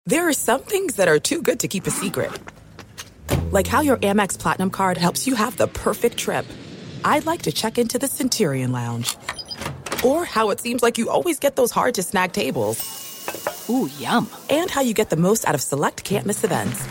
There are some things that are too good to keep a secret. Like how your Amex Platinum card helps you have the perfect trip. I'd like to check into the Centurion Lounge. Or how it seems like you always get those hard-to-snag tables. Ooh, yum. And how you get the most out of select can't-miss events.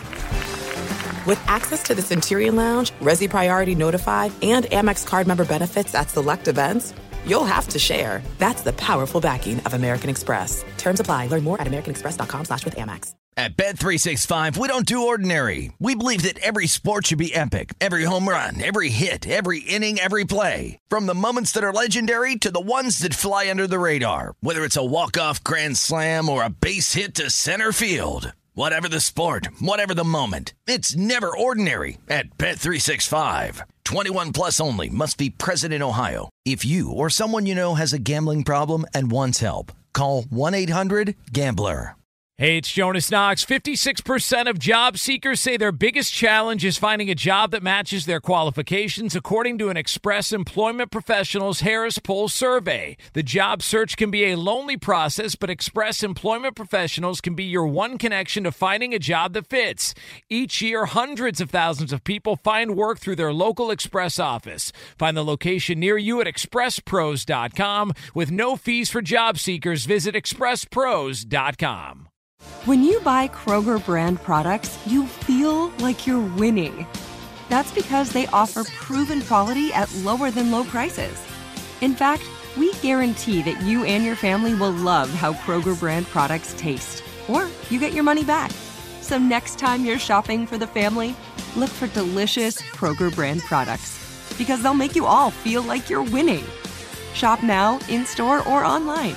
With access to the Centurion Lounge, Resi Priority Notified, and Amex card member benefits at select events, you'll have to share. That's the powerful backing of American Express. Terms apply. Learn more at americanexpress.com/withAmex. At Bet365, we don't do ordinary. We believe that every sport should be epic. Every home run, every hit, every inning, every play. From the moments that are legendary to the ones that fly under the radar. Whether it's a walk-off grand slam or a base hit to center field. Whatever the sport, whatever the moment, it's never ordinary at Bet365. 21 plus only. Must be present in Ohio. If you or someone you know has a gambling problem and wants help, call 1-800-GAMBLER. Hey, it's Jonas Knox. 56% of job seekers say their biggest challenge is finding a job that matches their qualifications, according to an Express Employment Professionals Harris Poll survey. The job search can be a lonely process, but Express Employment Professionals can be your one connection to finding a job that fits. Each year, hundreds of thousands of people find work through their local Express office. Find the location near you at expresspros.com. With no fees for job seekers, visit expresspros.com. When you buy Kroger brand products, you feel like you're winning. That's because they offer proven quality at lower than low prices. In fact, we guarantee that you and your family will love how Kroger brand products taste, or you get your money back. So next time you're shopping for the family, look for delicious Kroger brand products, because they'll make you all feel like you're winning. Shop now, in-store, or online.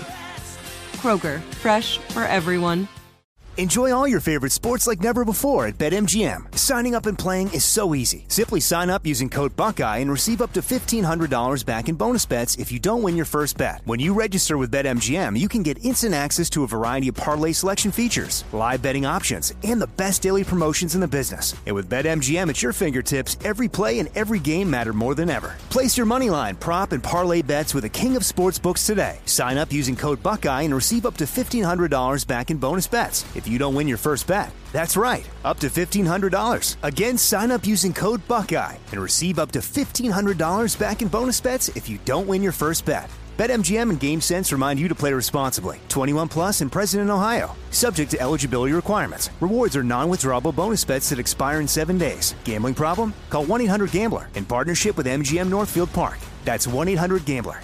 Kroger, fresh for everyone. Enjoy all your favorite sports like never before at BetMGM. Signing up and playing is so easy. Simply sign up using code Buckeye and receive up to $1,500 back in bonus bets if you don't win your first bet. When you register with BetMGM, you can get instant access to a variety of parlay selection features, live betting options, and the best daily promotions in the business. And with BetMGM at your fingertips, every play and every game matter more than ever. Place your moneyline, prop, and parlay bets with the king of sportsbooks today. Sign up using code Buckeye and receive up to $1,500 back in bonus bets if you don't win your first bet. That's right, up to $1,500. Again, sign up using code Buckeye and receive up to $1,500 back in bonus bets if you don't win your first bet. BetMGM and GameSense remind you to play responsibly. 21 plus and present in Ohio. Subject to eligibility requirements. Rewards are non-withdrawable bonus bets that expire in 7 days. Gambling problem? Call 1-800-GAMBLER in partnership with MGM Northfield Park. That's 1-800-GAMBLER.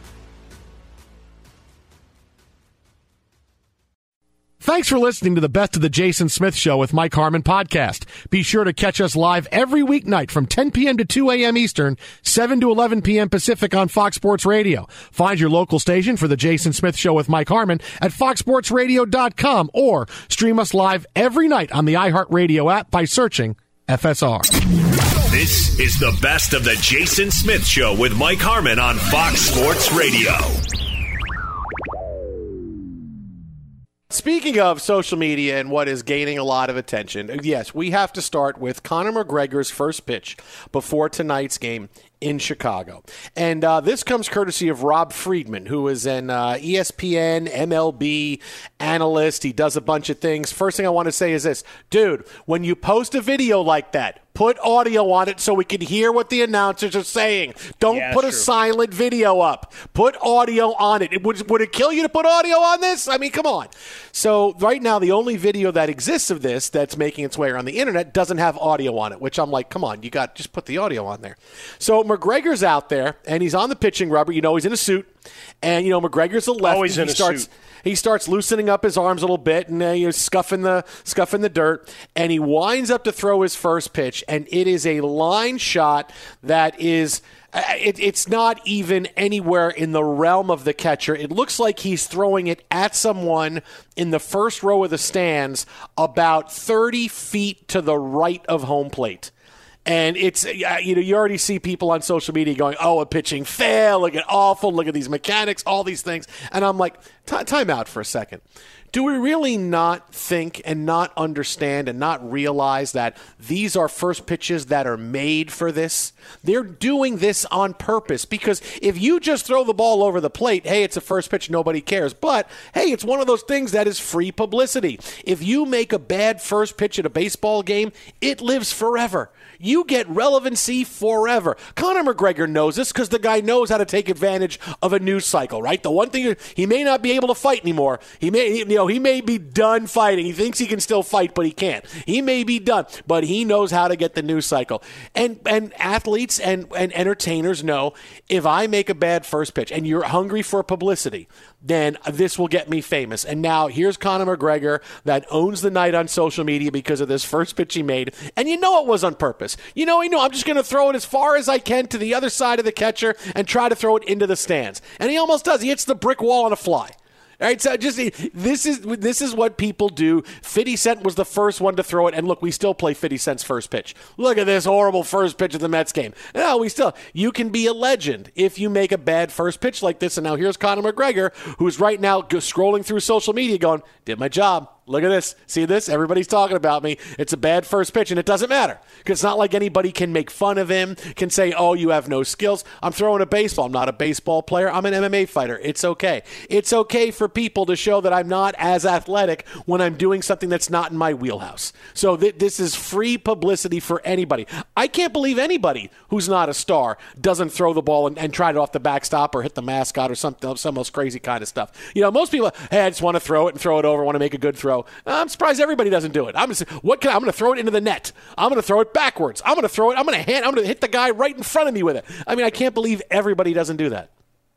Thanks for listening to the Best of the Jason Smith Show with Mike Harmon podcast. Be sure to catch us live every weeknight from 10 p.m. to 2 a.m. Eastern, 7 to 11 p.m. Pacific on Fox Sports Radio. Find your local station for the Jason Smith Show with Mike Harmon at foxsportsradio.com or stream us live every night on the iHeartRadio app by searching FSR. This is the Best of the Jason Smith Show with Mike Harmon on Fox Sports Radio. Speaking of social media and what is gaining a lot of attention, yes, we have to start with Conor McGregor's first pitch before tonight's game in Chicago. And this comes courtesy of Rob Friedman, who is an ESPN, MLB analyst. He does a bunch of things. First thing I want to say is this. Dude, when you post a video like that, put audio on it so we can hear what the announcers are saying. Don't put a silent video up. Put audio on it. Would it kill you to put audio on this? I mean, come on. So right now, the only video that exists of this that's making its way around the internet doesn't have audio on it, which I'm like, come on, just put the audio on there. So McGregor's out there, and he's on the pitching rubber. You know, he's in a suit. And, you know, McGregor's a lefty. Always in a suit. He starts loosening up his arms a little bit and scuffing the dirt, and he winds up to throw his first pitch, and it is a line shot that is it's not even anywhere in the realm of the catcher. It looks like he's throwing it at someone in the first row of the stands about 30 feet to the right of home plate. And it's, you already see people on social media going, oh, a pitching fail, look at awful, look at these mechanics, all these things. And I'm like, time out for a second. Do we really not think and not understand and not realize that these are first pitches that are made for this? They're doing this on purpose, because if you just throw the ball over the plate, hey, it's a first pitch, nobody cares. But, hey, it's one of those things that is free publicity. If you make a bad first pitch at a baseball game, it lives forever. You get relevancy forever. Conor McGregor knows this because the guy knows how to take advantage of a news cycle, right? The one thing, he may not be able to fight anymore. He may be done fighting. He thinks he can still fight, but he can't. He may be done, but he knows how to get the news cycle. And athletes and entertainers know, if I make a bad first pitch and you're hungry for publicity, then this will get me famous. And now here's Conor McGregor that owns the night on social media because of this first pitch he made. And you know it was on purpose. You know, I'm just going to throw it as far as I can to the other side of the catcher and try to throw it into the stands. And he almost does. He hits the brick wall on a fly. All right, so just this is what people do. 50 Cent was the first one to throw it, and look, we still play 50 Cent's first pitch. Look at this horrible first pitch of the Mets game. No, you can be a legend if you make a bad first pitch like this. And now here's Conor McGregor, who's right now scrolling through social media going, did my job. Look at this. See this? Everybody's talking about me. It's a bad first pitch, and it doesn't matter because it's not like anybody can make fun of him, can say, oh, you have no skills. I'm throwing a baseball. I'm not a baseball player. I'm an MMA fighter. It's okay. It's okay for people to show that I'm not as athletic when I'm doing something that's not in my wheelhouse. So this is free publicity for anybody. I can't believe anybody who's not a star doesn't throw the ball and try it off the backstop or hit the mascot or some most crazy kind of stuff. You know, most people, hey, I just want to throw it and throw it over, want to make a good throw. I'm surprised everybody doesn't do it. I'm going to throw it into the net. I'm going to throw it backwards. I'm going to throw it. I'm going to hit the guy right in front of me with it. I mean, I can't believe everybody doesn't do that.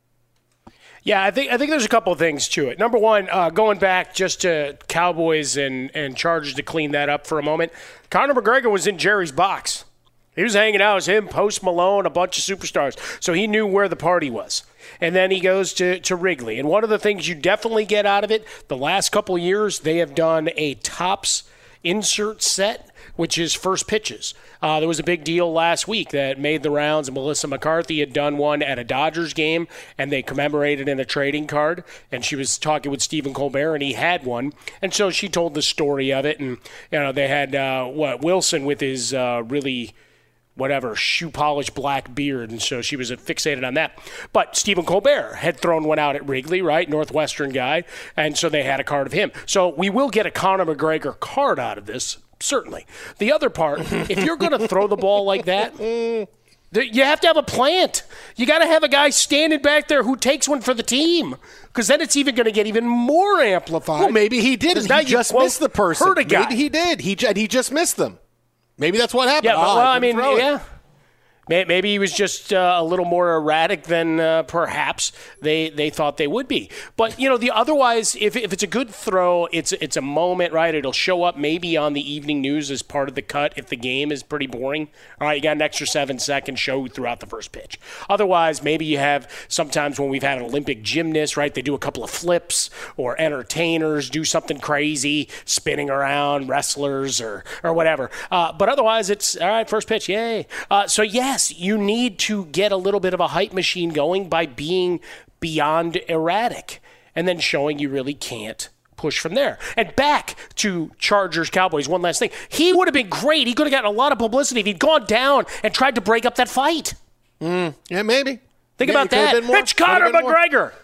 Yeah, I think there's a couple of things to it. Number one, going back just to Cowboys and Chargers to clean that up for a moment, Conor McGregor was in Jerry's box. He was hanging out. It was him, Post Malone, a bunch of superstars. So he knew where the party was. And then he goes to Wrigley. And one of the things you definitely get out of it, the last couple of years, they have done a Topps insert set, which is first pitches. There was a big deal last week that made the rounds. Melissa McCarthy had done one at a Dodgers game, and they commemorated in a trading card. And she was talking with Stephen Colbert, and he had one. And so she told the story of it. And they had Wilson with his really shoe polished black beard, and so she was fixated on that. But Stephen Colbert had thrown one out at Wrigley, right? Northwestern guy, and so they had a card of him. So we will get a Conor McGregor card out of this, certainly. The other part, if you're going to throw the ball like that, you have to have a plant. You got to have a guy standing back there who takes one for the team, because then it's even going to get even more amplified. Well, maybe he didn't. He just missed the person. Hurt a guy. Maybe he did. He just missed them. Maybe that's what happened. Yeah, well, maybe he was just a little more erratic than perhaps they thought they would be. But otherwise, if it's a good throw, it's a moment, right? It'll show up maybe on the evening news as part of the cut if the game is pretty boring. All right, you got an extra 7 seconds show throughout the first pitch. Otherwise, maybe you have sometimes when we've had an Olympic gymnast, right? They do a couple of flips, or entertainers do something crazy, spinning around, wrestlers or whatever. But otherwise, it's all right. First pitch, yay! So yes, you need to get a little bit of a hype machine going by being beyond erratic and then showing you really can't push from there. And back to Chargers Cowboys, one last thing. He would have been great. He could have gotten a lot of publicity if he'd gone down and tried to break up that fight. Yeah, maybe. Think about that. It's Conor McGregor.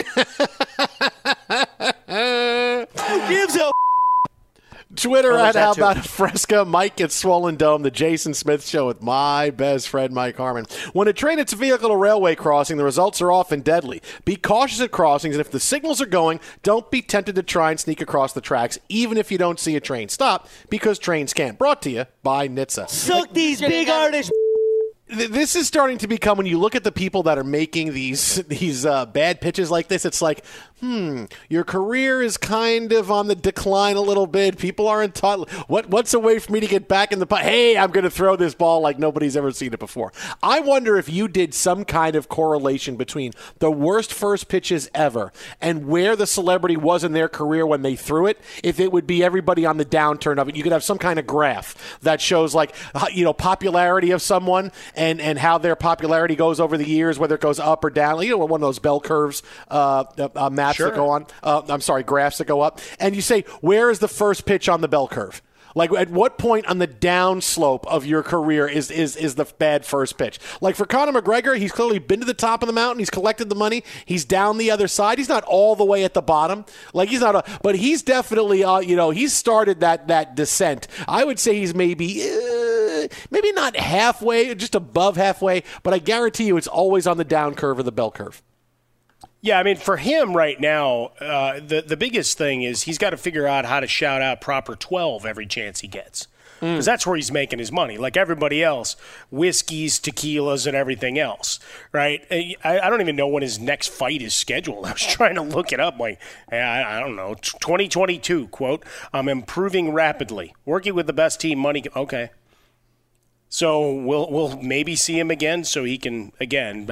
Who gives a Twitter at How About a Fresca, Mike at Swollen Dome, the Jason Smith Show with my best friend, Mike Harmon. When a train hits a vehicle at a railway crossing, the results are often deadly. Be cautious at crossings, and if the signals are going, don't be tempted to try and sneak across the tracks, even if you don't see a train stop, because trains can't. Brought to you by NHTSA. Suck these big artists. This is starting to become, when you look at the people that are making these bad pitches like this, it's like, your career is kind of on the decline a little bit. People aren't taught, what's a way for me to get back in the pot? Hey, I'm going to throw this ball like nobody's ever seen it before. I wonder if you did some kind of correlation between the worst first pitches ever and where the celebrity was in their career when they threw it, if it would be everybody on the downturn of it. You could have some kind of graph that shows, like, popularity of someone and how their popularity goes over the years, whether it goes up or down. You know, one of those bell curves maps that go on. Graphs that go up. And you say, where is the first pitch on the bell curve? Like, at what point on the downslope of your career is the bad first pitch? Like, for Conor McGregor, he's clearly been to the top of the mountain. He's collected the money. He's down the other side. He's not all the way at the bottom. Like, he's not but he's definitely, he's started that descent. I would say he's maybe not halfway, just above halfway, but I guarantee you it's always on the down curve or the bell curve. Yeah, I mean, for him right now, the biggest thing is he's got to figure out how to shout out proper 12 every chance he gets. Because that's where he's making his money. Like everybody else, whiskeys, tequilas, and everything else, right? I don't even know when his next fight is scheduled. I was trying to look it up. Like, I don't know, 2022, quote, I'm improving rapidly. Working with the best team, money. Okay. So we'll maybe see him again so he can, again,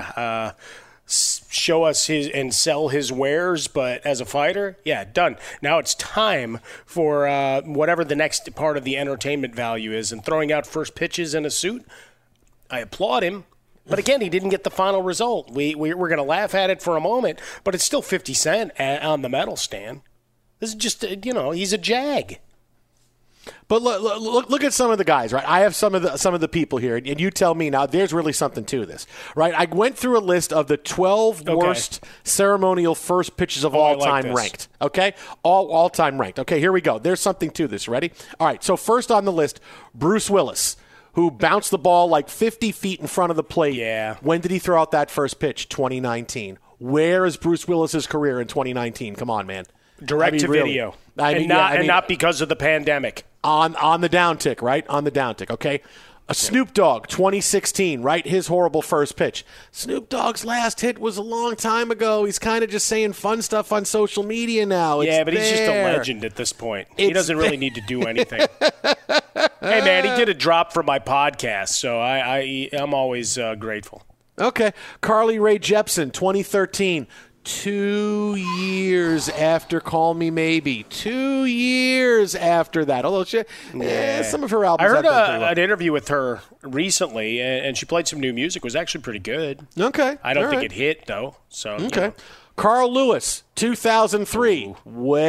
show us his and sell his wares, but as a fighter, yeah, done. Now it's time for whatever the next part of the entertainment value is, and throwing out first pitches in a suit. I applaud him, but again, he didn't get the final result. We're going to laugh at it for a moment, but it's still 50 Cent on the medal stand. This is just, he's a jag. But look at some of the guys, right? I have some of the people here, and you tell me now. There's really something to this, right? I went through a list of the 12 worst ceremonial first pitches of all time ranked. Okay, all time ranked. Okay, here we go. There's something to this. Ready? All right. So first on the list, Bruce Willis, who bounced the ball like 50 feet in front of the plate. Yeah. When did he throw out that first pitch? 2019. Where is Bruce Willis's career in 2019? Come on, man. Direct to video. Not because of the pandemic. On the downtick, right? On the downtick, okay? Snoop Dogg, 2016, right? His horrible first pitch. Snoop Dogg's last hit was a long time ago. He's kind of just saying fun stuff on social media now. He's just a legend at this point. He doesn't really need to do anything. Hey, man, he did a drop for my podcast, so I'm always grateful. Okay. Carly Rae Jepsen, 2013. 2 years after Call Me Maybe. 2 years after that. Although some of her albums. I heard an interview with her recently, and she played some new music. It was actually pretty good. Okay. I don't think it hit, though. So okay. Carl Lewis, 2003. Ooh.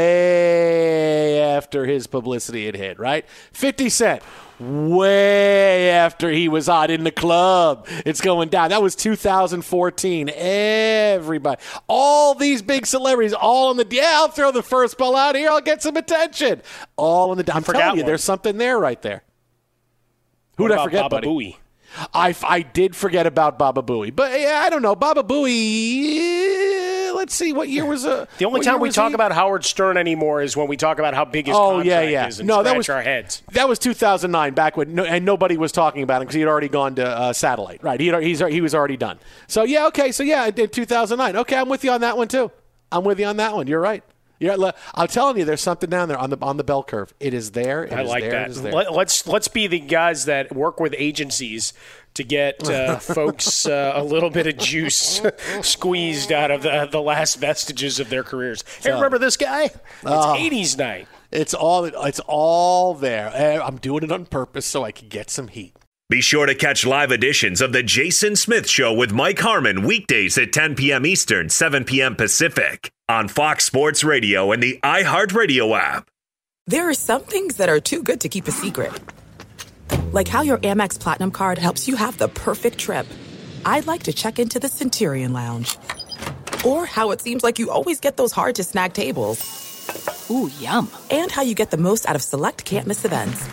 Way after his publicity had hit, right? 50 Cent. Way after he was hot in the club. It's going down. That was 2014. Everybody. All these big celebrities, all on I'll throw the first ball out here. I'll get some attention. All on the I'm telling you, there's something there right there. Who did I forget? Baba Booey. I did forget about Baba Booey. But I don't know. Baba Booey, let's see, what year was the only time we talk about Howard Stern anymore is when we talk about how big his contract is and scratch our heads. That was 2009, back when and nobody was talking about him because he had already gone to satellite. Right, he was already done. So, yeah, okay, in 2009. Okay, I'm with you on that one, too. I'm with you on that one. You're right. I'm telling you, there's something down there on the bell curve. It is there. I like that. Let's be the guys that work with agencies to get folks a little bit of juice squeezed out of the last vestiges of their careers. Hey, remember this guy? It's 80s night. It's all there. I'm doing it on purpose so I can get some heat. Be sure to catch live editions of The Jason Smith Show with Mike Harmon weekdays at 10 p.m. Eastern, 7 p.m. Pacific on Fox Sports Radio and the iHeartRadio app. There are some things that are too good to keep a secret. Like how your Amex Platinum card helps you have the perfect trip. I'd like to check into the Centurion Lounge. Or how it seems like you always get those hard-to-snag tables. Ooh, yum. And how you get the most out of select can't-miss events.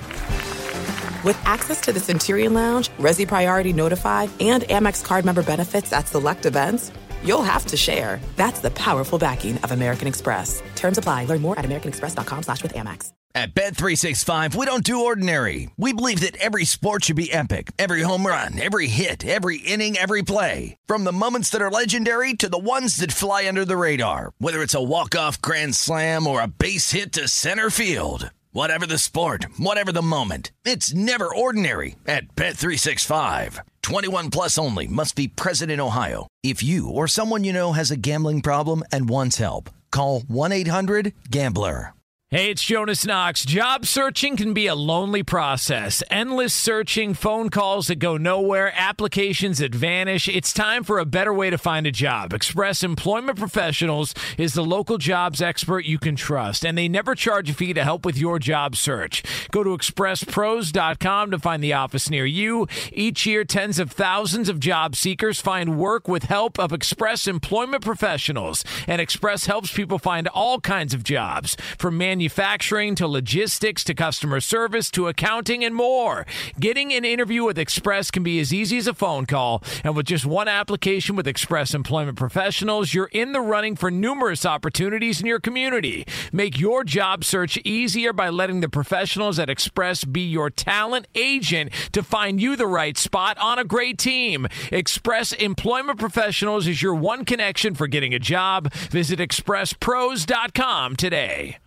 With access to the Centurion Lounge, Resi Priority Notified, and Amex card member benefits at select events, you'll have to share. That's the powerful backing of American Express. Terms apply. Learn more at americanexpress.com/withAmex. At Bet365, we don't do ordinary. We believe that every sport should be epic. Every home run, every hit, every inning, every play. From the moments that are legendary to the ones that fly under the radar. Whether it's a walk-off grand slam or a base hit to center field. Whatever the sport, whatever the moment, it's never ordinary at Bet365. 21 plus only. Must be present in Ohio. If you or someone you know has a gambling problem and wants help, call 1-800-GAMBLER. Hey, it's Jonas Knox. Job searching can be a lonely process. Endless searching, phone calls that go nowhere, applications that vanish. It's time for a better way to find a job. Express Employment Professionals is the local jobs expert you can trust, and they never charge a fee to help with your job search. Go to expresspros.com to find the office near you. Each year, tens of thousands of job seekers find work with help of Express Employment Professionals, and Express helps people find all kinds of jobs, from manufacturing to logistics to customer service to accounting and more. Getting an interview with Express can be as easy as a phone call, and with just one application with Express Employment Professionals, you're in the running for numerous opportunities in your community. Make your job search easier by letting the professionals at Express be your talent agent to find you the right spot on a great team. Express Employment Professionals is your one connection for getting a job. Visit expresspros.com today.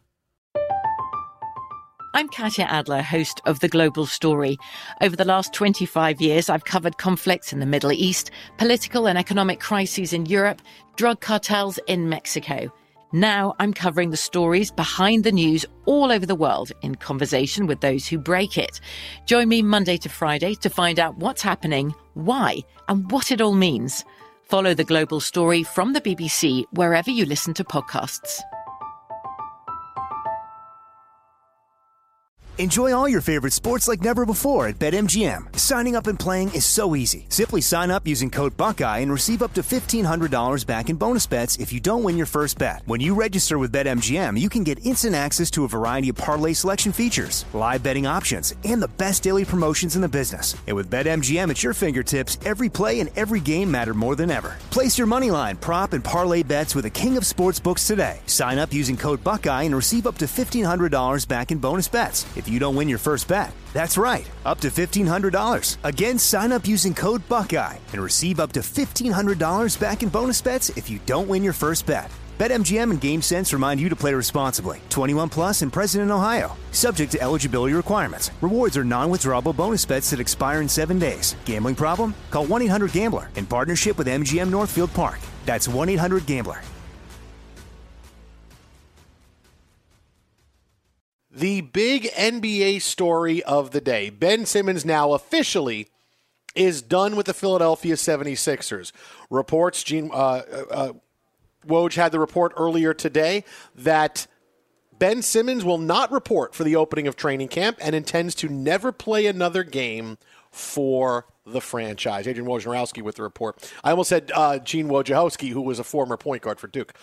I'm Katya Adler, host of The Global Story. Over the last 25 years, I've covered conflicts in the Middle East, political and economic crises in Europe, drug cartels in Mexico. Now I'm covering the stories behind the news all over the world in conversation with those who break it. Join me Monday to Friday to find out what's happening, why, and what it all means. Follow The Global Story from the BBC wherever you listen to podcasts. Enjoy all your favorite sports like never before at BetMGM. Signing up and playing is so easy. Simply sign up using code Buckeye and receive up to $1,500 back in bonus bets if you don't win your first bet. When you register with BetMGM, you can get instant access to a variety of parlay selection features, live betting options, and the best daily promotions in the business. And with BetMGM at your fingertips, every play and every game matter more than ever. Place your moneyline, prop, and parlay bets with the king of sportsbooks today. Sign up using code Buckeye and receive up to $1,500 back in bonus bets if you don't win your first bet. That's right, up to $1,500. Again, sign up using code Buckeye and receive up to $1,500 back in bonus bets if you don't win your first bet. BetMGM and GameSense remind you to play responsibly. 21 plus and present in Ohio. Subject to eligibility requirements. Rewards are non-withdrawable bonus bets that expire in 7 days. Gambling problem? Call 1-800-GAMBLER in partnership with MGM Northfield Park. That's 1-800-GAMBLER. The big NBA story of the day. Ben Simmons now officially is done with the Philadelphia 76ers. Reports, Woj had the report earlier today that Ben Simmons will not report for the opening of training camp and intends to never play another game for the franchise. Adrian Wojnarowski with the report. I almost said Gene Wojciechowski, who was a former point guard for Duke.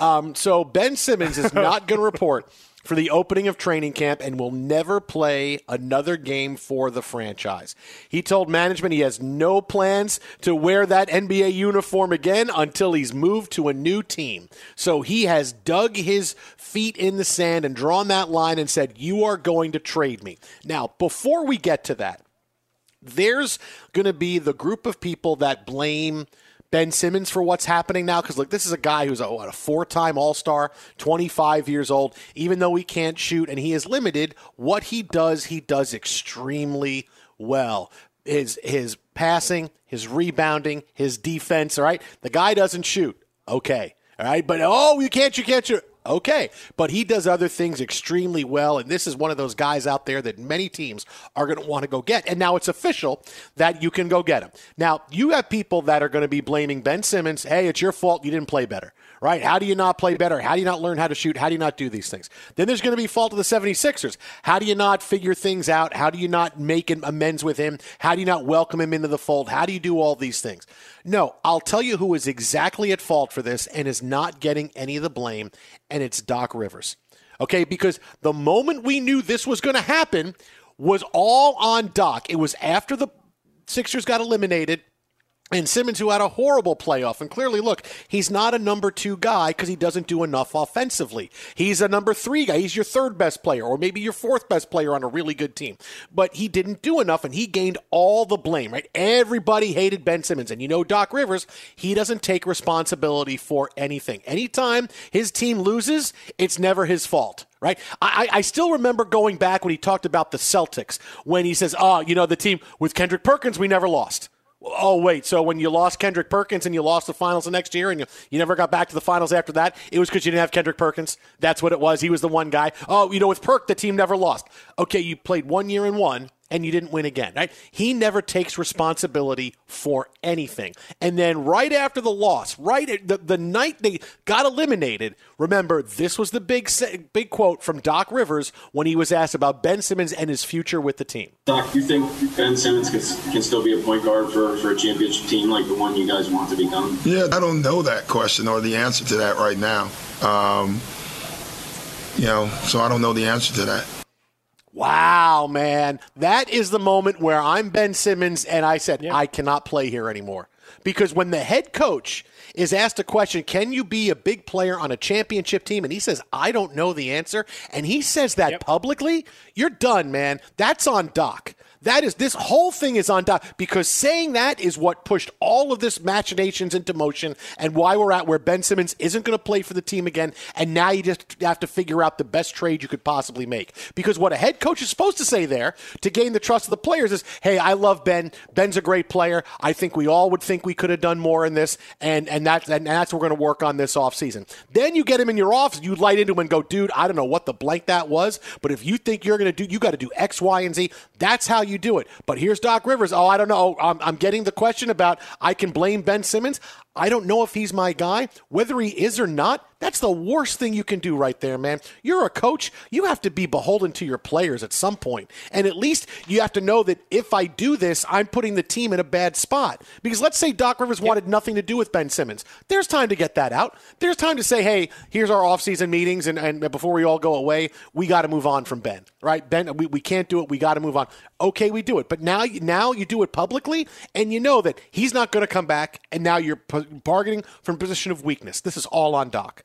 So Ben Simmons is not going to report for the opening of training camp and will never play another game for the franchise. He told management he has no plans to wear that NBA uniform again until he's moved to a new team. So he has dug his feet in the sand and drawn that line and said, you are going to trade me. Now, before we get to that, there's going to be the group of people that blame Ben Simmons for what's happening now, because look, this is a guy who's a 4-time All-Star, 25 years old. Even though he can't shoot and he is limited, what he does extremely well. His passing, his rebounding, his defense, all right? The guy doesn't shoot, okay, all right? But, you can't shoot. Okay, but he does other things extremely well, and this is one of those guys out there that many teams are going to want to go get. And now it's official that you can go get him. Now, you have people that are going to be blaming Ben Simmons. Hey, it's your fault you didn't play better, right? How do you not play better? How do you not learn how to shoot? How do you not do these things? Then there's going to be fault of the 76ers. How do you not figure things out? How do you not make amends with him? How do you not welcome him into the fold? How do you do all these things? No, I'll tell you who is exactly at fault for this and is not getting any of the blame, and it's Doc Rivers. Okay, because the moment we knew this was going to happen was all on Doc. It was after the Sixers got eliminated, and Simmons, who had a horrible playoff, and clearly, look, he's not a number 2 guy because he doesn't do enough offensively. He's a number 3 guy. He's your 3rd best player or maybe your 4th best player on a really good team. But he didn't do enough, and he gained all the blame, right? Everybody hated Ben Simmons. And you know Doc Rivers, he doesn't take responsibility for anything. Anytime his team loses, it's never his fault. Right? I still remember going back when he talked about the Celtics when he says, the team with Kendrick Perkins, we never lost. Oh, wait, so when you lost Kendrick Perkins and you lost the finals the next year and you never got back to the finals after that, it was because you didn't have Kendrick Perkins? That's what it was? He was the one guy? Oh, with Perk, the team never lost. Okay, you played 1 year and won, and you didn't win again, right? He never takes responsibility for anything. And then right after the loss, the night they got eliminated, remember, this was the big quote from Doc Rivers when he was asked about Ben Simmons and his future with the team. Doc, do you think Ben Simmons can still be a point guard for a championship team like the one you guys want to become? Yeah, I don't know that question or the answer to that right now. So I don't know the answer to that. Wow, man. That is the moment where I'm Ben Simmons and I said, I cannot play here anymore. Because when the head coach is asked a question, can you be a big player on a championship team? And he says, I don't know the answer. And he says that publicly, you're done, man. That's on Doc. This whole thing is on Doc, because saying that is what pushed all of this machinations into motion and why we're at where Ben Simmons isn't going to play for the team again. And now you just have to figure out the best trade you could possibly make. Because what a head coach is supposed to say there to gain the trust of the players is, hey, I love Ben. Ben's a great player. I think we all would think we could have done more in this. And that's what we're going to work on this offseason. Then you get him in your office. You light into him and go, dude, I don't know what the blank that was, but if you think you're going to do, you got to do X, Y, and Z. That's how you do it. But here's Doc Rivers. Oh, I don't know. I'm getting the question about I can blame Ben Simmons. I don't know if he's my guy. Whether he is or not, that's the worst thing you can do right there, man. You're a coach. You have to be beholden to your players at some point. And at least you have to know that if I do this, I'm putting the team in a bad spot. Because let's say Doc Rivers wanted nothing to do with Ben Simmons. There's time to get that out. There's time to say, hey, here's our offseason meetings, and before we all go away, we got to move on from Ben. Right? Ben, we can't do it. We got to move on. Okay, we do it. But now you do it publicly, and you know that he's not going to come back, and now you're bargaining from a position of weakness. This is all on Doc.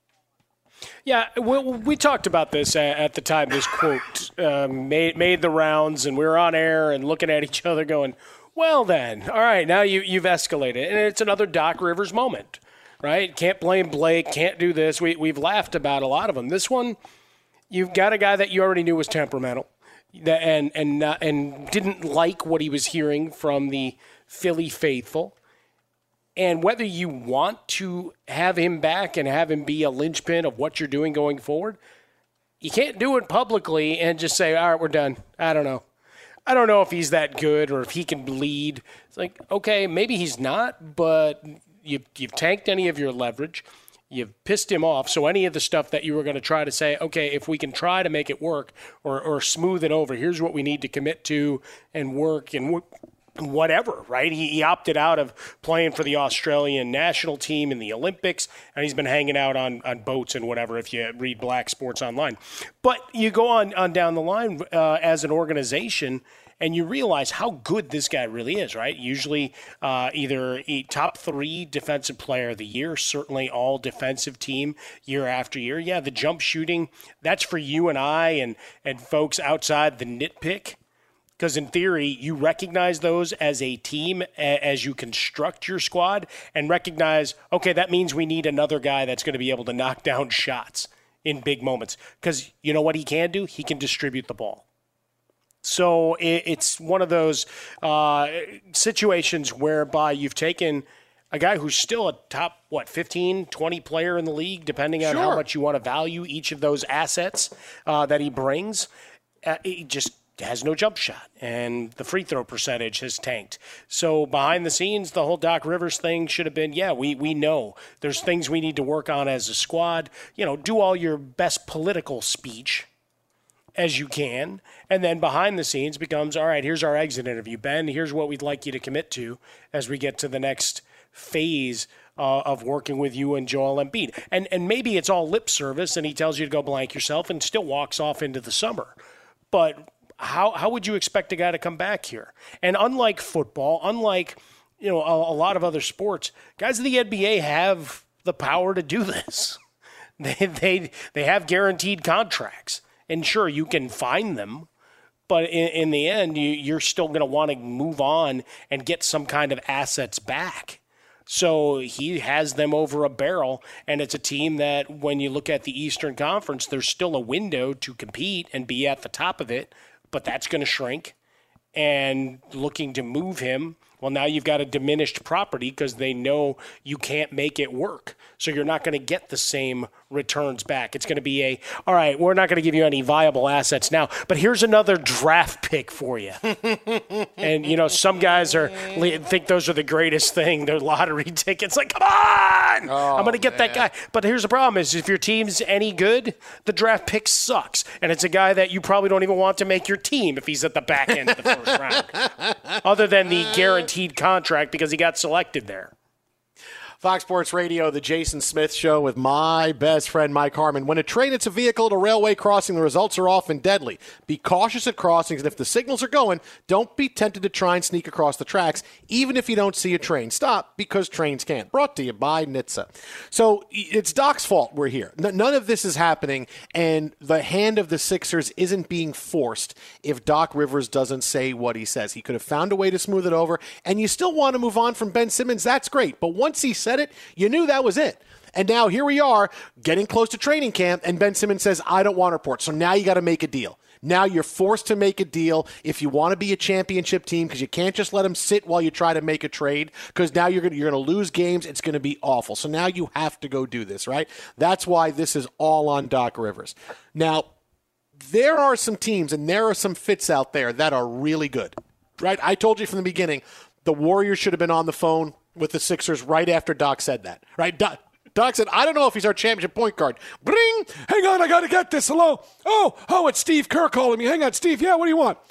Yeah, we talked about this at the time this quote made the rounds, and we were on air and looking at each other going, well then, all right, now you've escalated. And it's another Doc Rivers moment, right? Can't blame Blake, can't do this. We've laughed about a lot of them. This one, you've got a guy that you already knew was temperamental and didn't like what he was hearing from the Philly faithful. And whether you want to have him back and have him be a linchpin of what you're doing going forward, you can't do it publicly and just say, all right, we're done. I don't know. I don't know if he's that good or if he can lead. It's like, okay, maybe he's not, but you've tanked any of your leverage. You've pissed him off. So any of the stuff that you were going to try to say, okay, if we can try to make it work or smooth it over, here's what we need to commit to and work and whatever, right? He opted out of playing for the Australian national team in the Olympics, and he's been hanging out on boats and whatever if you read Black Sports Online. But you go on down the line as an organization, and you realize how good this guy really is, right? Usually either a top 3 defensive player of the year, certainly all defensive team year after year. Yeah, the jump shooting, that's for you and I and folks outside the nitpick. Because in theory, you recognize those as a team as you construct your squad and recognize, okay, that means we need another guy that's going to be able to knock down shots in big moments. Because you know what he can do? He can distribute the ball. So it's one of those situations whereby you've taken a guy who's still a top, 15, 20 player in the league, depending on how much you want to value each of those assets that he brings. He just has no jump shot, and the free throw percentage has tanked. So behind the scenes, the whole Doc Rivers thing should have been, we know there's things we need to work on as a squad. Do all your best political speech as you can, and then behind the scenes becomes, all right, here's our exit interview, Ben. Here's what we'd like you to commit to as we get to the next phase of working with you and Joel Embiid. And maybe it's all lip service, and he tells you to go blank yourself and still walks off into the summer. But how would you expect a guy to come back here? And unlike football, unlike a lot of other sports, guys in the NBA have the power to do this. They have guaranteed contracts, and sure, you can find them, but in the end, you're still going to want to move on and get some kind of assets back. So he has them over a barrel, and it's a team that when you look at the Eastern Conference, there's still a window to compete and be at the top of it, but that's going to shrink. And looking to move him Well, now you've got a diminished property because they know you can't make it work. So you're not going to get the same returns back. It's going to be all right, we're not going to give you any viable assets now, but here's another draft pick for you. And, some guys think those are the greatest thing. They're lottery tickets. Like, come on! I'm going to get that guy. But here's the problem is if your team's any good, the draft pick sucks. And it's a guy that you probably don't even want to make your team if he's at the back end of the first round. Other than the guaranteed contract because he got selected there. Fox Sports Radio, the Jason Smith Show with my best friend, Mike Harmon. When a train hits a vehicle at a railway crossing, the results are often deadly. Be cautious at crossings, and if the signals are going, don't be tempted to try and sneak across the tracks, even if you don't see a train. Stop, because trains can't. Brought to you by NHTSA. So it's Doc's fault we're here. None of this is happening, and the hand of the Sixers isn't being forced if Doc Rivers doesn't say what he says. He could have found a way to smooth it over, and you still want to move on from Ben Simmons. That's great, but once he said it, you knew that was it. And now here we are getting close to training camp, and Ben Simmons says, I don't want to report. So now you got to make a deal. Now you're forced to make a deal if you want to be a championship team, because you can't just let him sit while you try to make a trade, because now you're going to lose games. It's going to be awful. So now you have to go do this, right? That's why this is all on Doc Rivers. Now, there are some teams and there are some fits out there that are really good, right? I told you from the beginning, the Warriors should have been on the phone with the Sixers right after Doc said that, right? Doc said, I don't know if he's our championship point guard. Bring! Hang on, I got to get this. Hello? Oh, it's Steve Kerr calling me. Hang on, Steve. Yeah, what do you want?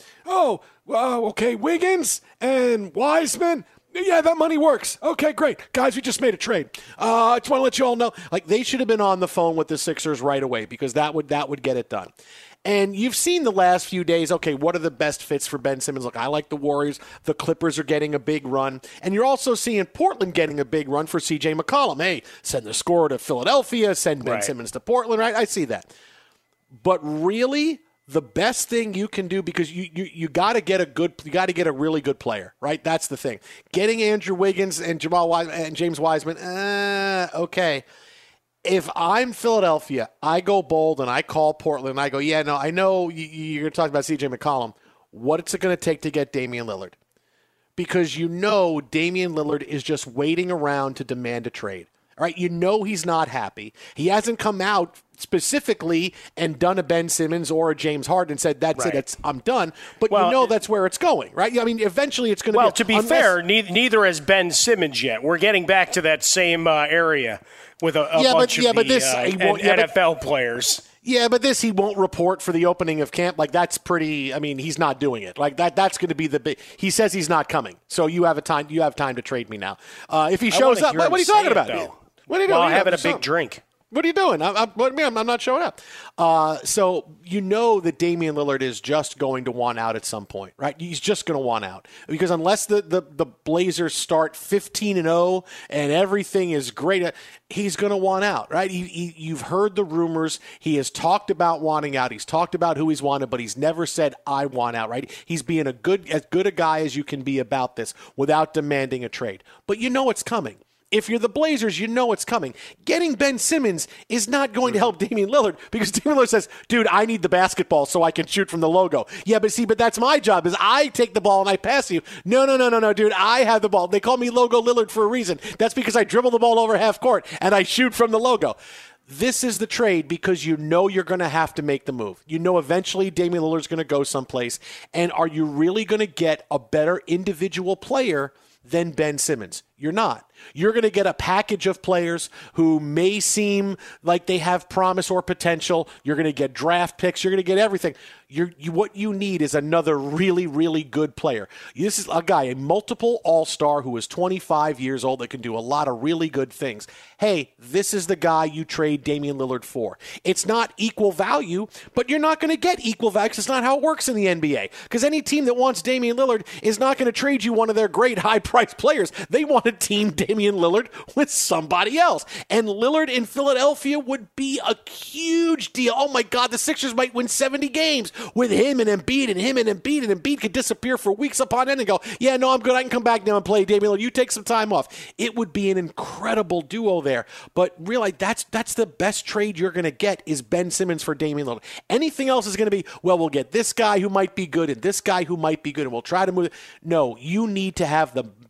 Okay, Wiggins and Wiseman. Yeah, that money works. Okay, great. Guys, we just made a trade. I just want to let you all know, they should have been on the phone with the Sixers right away, because that would get it done. And you've seen the last few days, okay, what are the best fits for Ben Simmons? Look, I like the Warriors. The Clippers are getting a big run. And you're also seeing Portland getting a big run for C.J. McCollum. Hey, send the scorer to Philadelphia, send Ben Simmons to Portland, right? I see that. But really, the best thing you can do, because you got to get a really good player, right? That's the thing. Getting Andrew Wiggins and Jamal Wiseman and James Wiseman, okay. If I'm Philadelphia, I go bold and I call Portland and I go, yeah, no, I know you're going to talk about C.J. McCollum. What's it going to take to get Damian Lillard? Because Damian Lillard is just waiting around to demand a trade. All right, he's not happy. He hasn't come out specifically and done a Ben Simmons or a James Harden and said, that's it, I'm done. But that's where it's going, right? I mean, eventually it's going to be. Well, to be fair, neither has Ben Simmons yet. We're getting back to that same area with a bunch of NFL players. Yeah, but he won't report for the opening of camp. That's pretty. I mean, he's not doing it. That's going to be the big. He says he's not coming, so you have time to trade me now. If he shows up, what are you talking about? What are you doing? Well, having a big drink. What are you doing? I'm not showing up. So that Damian Lillard is just going to want out at some point, right? He's just going to want out, because unless the Blazers start 15-0 and everything is great, he's going to want out, right? You've heard the rumors. He has talked about wanting out. He's talked about who he's wanted, but he's never said, I want out, right? He's being as good a guy as you can be about this without demanding a trade. But it's coming. If you're the Blazers, it's coming. Getting Ben Simmons is not going to help Damian Lillard, because Damian Lillard says, dude, I need the basketball so I can shoot from the logo. Yeah, but that's my job, is I take the ball and I pass you. No, dude, I have the ball. They call me Logo Lillard for a reason. That's because I dribble the ball over half court and I shoot from the logo. This is the trade, because you're going to have to make the move. Eventually Damian Lillard's going to go someplace. And are you really going to get a better individual player than Ben Simmons? You're not. You're going to get a package of players who may seem like they have promise or potential. You're going to get draft picks. You're going to get everything. What you need is another really, really good player. This is a guy, a multiple all-star who is 25 years old, that can do a lot of really good things. Hey, this is the guy you trade Damian Lillard for. It's not equal value, but you're not going to get equal value, because it's not how it works in the NBA. Because any team that wants Damian Lillard is not going to trade you one of their great high-priced players. They want to team Damian Lillard with somebody else. And Lillard in Philadelphia would be a huge deal. Oh, my God, the Sixers might win 70 games with him and Embiid, and Embiid could disappear for weeks upon end and go, yeah, no, I'm good. I can come back now and play Damian Lillard. You take some time off. It would be an incredible duo there. But really, that's the best trade you're going to get, is Ben Simmons for Damian Lillard. Anything else is going to be, well, we'll get this guy who might be good and this guy who might be good, and we'll try to move it. No, you need to have the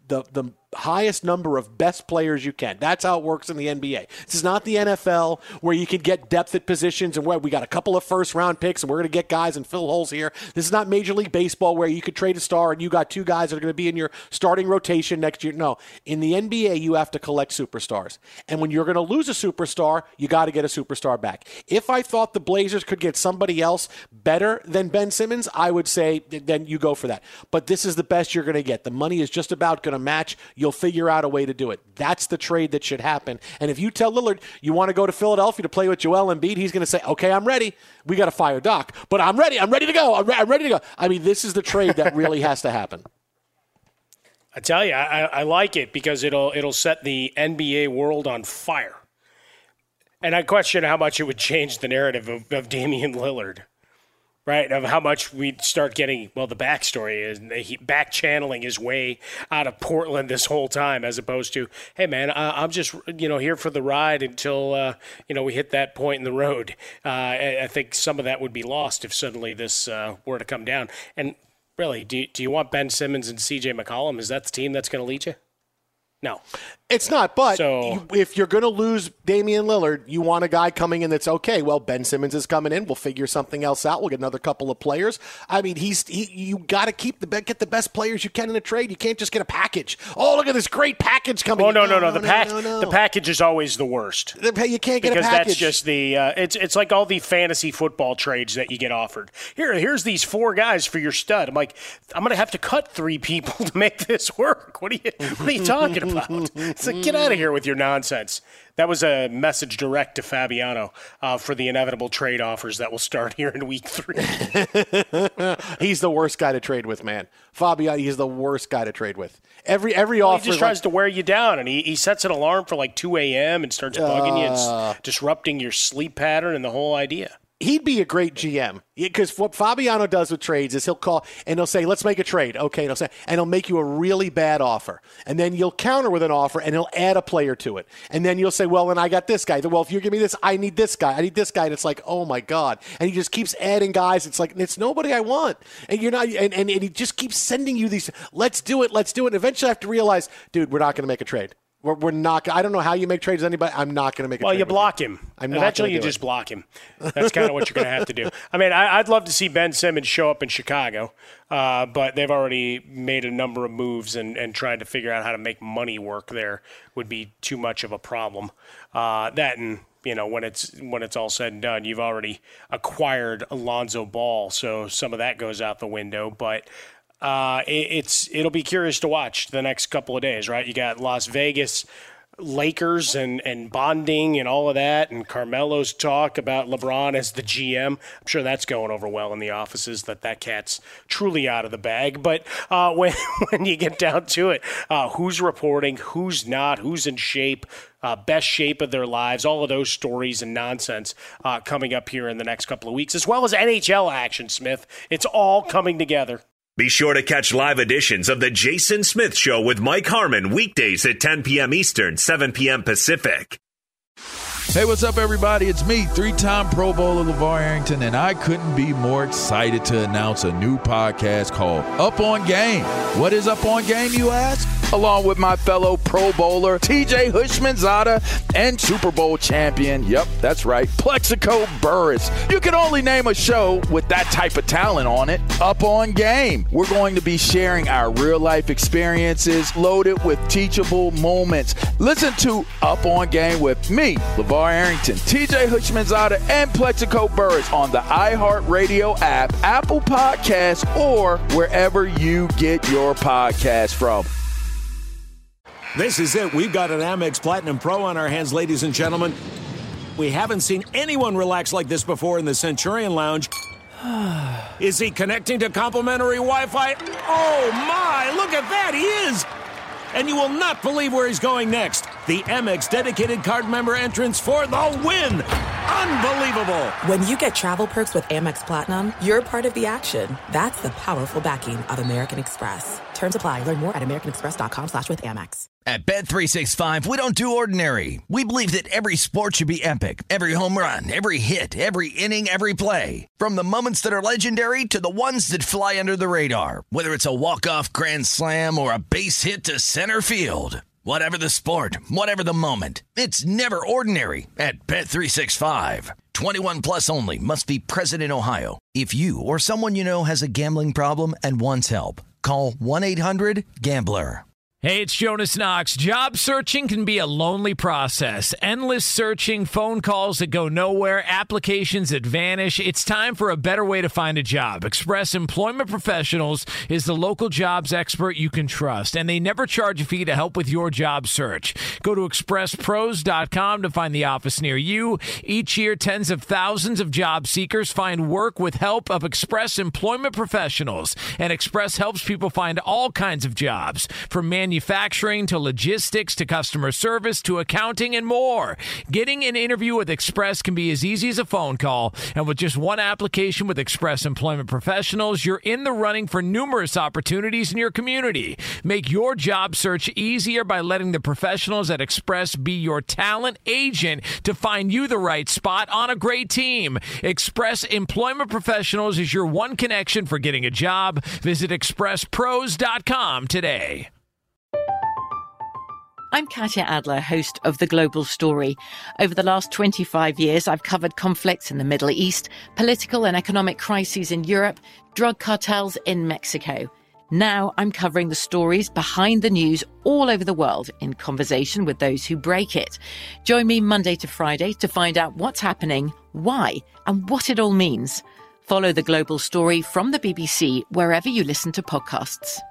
the highest number of best players you can. That's how it works in the NBA. This is not the NFL where you can get depth at positions and where we got a couple of first-round picks and we're going to get guys and fill holes here. This is not Major League Baseball where you could trade a star and you got two guys that are going to be in your starting rotation next year. No. In the NBA, you have to collect superstars. And when you're going to lose a superstar, you got to get a superstar back. If I thought the Blazers could get somebody else better than Ben Simmons, I would say then you go for that. But this is the best you're going to get. The money is just about going to match. You'll figure out a way to do it. That's the trade that should happen. And if you tell Lillard you want to go to Philadelphia to play with Joel Embiid, he's going to say, okay, I'm ready. We got to fire Doc. But I'm ready. I'm ready to go. I'm ready to go. I mean, this is the trade that really has to happen. I tell you, I like it because it'll set the NBA world on fire. And I question how much it would change the narrative of Damian Lillard. Right, of how much we'd start getting, the backstory is he back-channeling his way out of Portland this whole time as opposed to, hey, man, I'm just, here for the ride until, we hit that point in the road. I think some of that would be lost if suddenly this were to come down. And really, do you want Ben Simmons and C.J. McCollum? Is that the team that's going to lead you? No. It's not, but if you're going to lose Damian Lillard, you want a guy coming in that's okay. Well, Ben Simmons is coming in. We'll figure something else out. We'll get another couple of players. I mean, you got to get the best players you can in a trade. You can't just get a package. Oh, look at this great package coming in. No. The package is always the worst. You can't get a package. Because that's just it's like all the fantasy football trades that you get offered. Here's these 4 guys for your stud. I'm like, I'm going to have to cut 3 people to make this work. What are you talking about? It's like, get out of here with your nonsense. That was a message direct to Fabiano for the inevitable trade offers that will start here in week 3. He's the worst guy to trade with, man. Fabiano, he's the worst guy to trade with. Every offer. He just tries to wear you down, and he sets an alarm for like 2 a.m. and starts bugging you and disrupting your sleep pattern and the whole idea. He'd be a great GM because what Fabiano does with trades is he'll call and he'll say, let's make a trade. Okay. And he'll make you a really bad offer. And then you'll counter with an offer and he'll add a player to it. And then you'll say, well, then I got this guy. Well, if you give me this, I need this guy. And it's like, oh my God. And he just keeps adding guys. It's like, it's nobody I want. And you're not, and he just keeps sending you these, let's do it. And eventually I have to realize, dude, we're not going to make a trade. We're not. I don't know how you make trades with anybody. I'm not going to make a trade. Well, you block him. Eventually, you just block him. That's kind of what you're going to have to do. I mean, I'd love to see Ben Simmons show up in Chicago, but they've already made a number of moves and trying to figure out how to make money work there would be too much of a problem. That and when it's all said and done, you've already acquired Alonzo Ball, so some of that goes out the window, but. It'll be curious to watch the next couple of days, right? You got Las Vegas Lakers and bonding and all of that, and Carmelo's talk about LeBron as the GM. I'm sure that's going over well in the offices, that cat's truly out of the bag. But when you get down to it, who's reporting, who's not, who's in shape, best shape of their lives, all of those stories and nonsense coming up here in the next couple of weeks, as well as NHL action, Smith. It's all coming together. Be sure to catch live editions of The Jason Smith Show with Mike Harmon weekdays at 10 p.m. Eastern, 7 p.m. Pacific. Hey, what's up, everybody? It's me, 3-time Pro Bowler LeVar Arrington, and I couldn't be more excited to announce a new podcast called Up On Game. What is Up On Game, you ask? Along with my fellow Pro Bowler, TJ Houshmandzadeh, and Super Bowl champion, yep, that's right, Plexico Burress. You can only name a show with that type of talent on it. Up On Game. We're going to be sharing our real-life experiences loaded with teachable moments. Listen to Up On Game with me, LeVar Arrington, TJ Houshmandzadeh, and Plexico Burress on the iHeartRadio app, Apple Podcasts, or wherever you get your podcasts from. This is it. We've got an Amex Platinum Pro on our hands, ladies and gentlemen. We haven't seen anyone relax like this before in the Centurion Lounge. Is he connecting to complimentary Wi-Fi? Oh, my. Look at that. He is. And you will not believe where he's going next. The Amex dedicated card member entrance for the win. Unbelievable. When you get travel perks with Amex Platinum, you're part of the action. That's the powerful backing of American Express. Terms apply. Learn more at americanexpress.com/withAmex. At Bet365, we don't do ordinary. We believe that every sport should be epic. Every home run, every hit, every inning, every play. From the moments that are legendary to the ones that fly under the radar. Whether it's a walk-off grand slam or a base hit to center field. Whatever the sport, whatever the moment. It's never ordinary at Bet365. 21 plus only. Must be present in Ohio. If you or someone you know has a gambling problem and wants help, call 1-800-GAMBLER. Hey, it's Jonas Knox. Job searching can be a lonely process. Endless searching, phone calls that go nowhere, applications that vanish. It's time for a better way to find a job. Express Employment Professionals is the local jobs expert you can trust, and they never charge a fee to help with your job search. Go to expresspros.com to find the office near you. Each year, tens of thousands of job seekers find work with help of Express Employment Professionals, and Express helps people find all kinds of jobs, from manufacturing to logistics to customer service to accounting and more. Getting an interview with Express can be as easy as a phone call, and with just one application with Express Employment Professionals, you're in the running for numerous opportunities in your community. Make your job search easier by letting the professionals at Express be your talent agent to find you the right spot on a great team. Express Employment Professionals is your one connection for getting a job. Visit expresspros.com today. I'm Katya Adler, host of The Global Story. Over the last 25 years, I've covered conflicts in the Middle East, political and economic crises in Europe, drug cartels in Mexico. Now I'm covering the stories behind the news all over the world in conversation with those who break it. Join me Monday to Friday to find out what's happening, why, and what it all means. Follow The Global Story from the BBC wherever you listen to podcasts.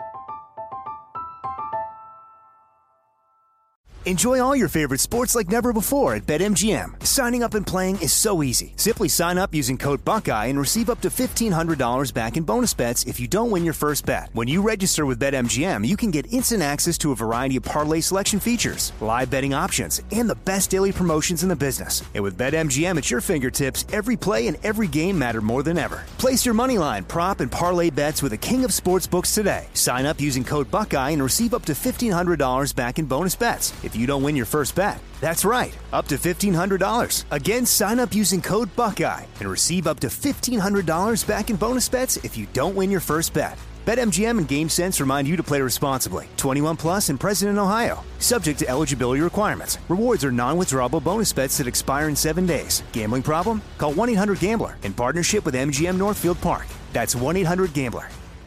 Enjoy all your favorite sports like never before at BetMGM. Signing up and playing is so easy. Simply sign up using code Buckeye and receive up to $1,500 back in bonus bets if you don't win your first bet. When you register with BetMGM, you can get instant access to a variety of parlay selection features, live betting options, and the best daily promotions in the business. And with BetMGM at your fingertips, every play and every game matter more than ever. Place your moneyline, prop, and parlay bets with the king of sportsbooks today. Sign up using code Buckeye and receive up to $1,500 back in bonus bets if you don't win your first bet. That's right, up to $1,500. Again, sign up using code Buckeye and receive up to $1,500 back in bonus bets if you don't win your first bet. BetMGM and GameSense remind you to play responsibly. 21 plus and present in Ohio. Subject to eligibility requirements. Rewards are non-withdrawable bonus bets that expire in 7 days. Gambling problem? Call 1-800-GAMBLER in partnership with MGM Northfield Park. That's 1-800-GAMBLER.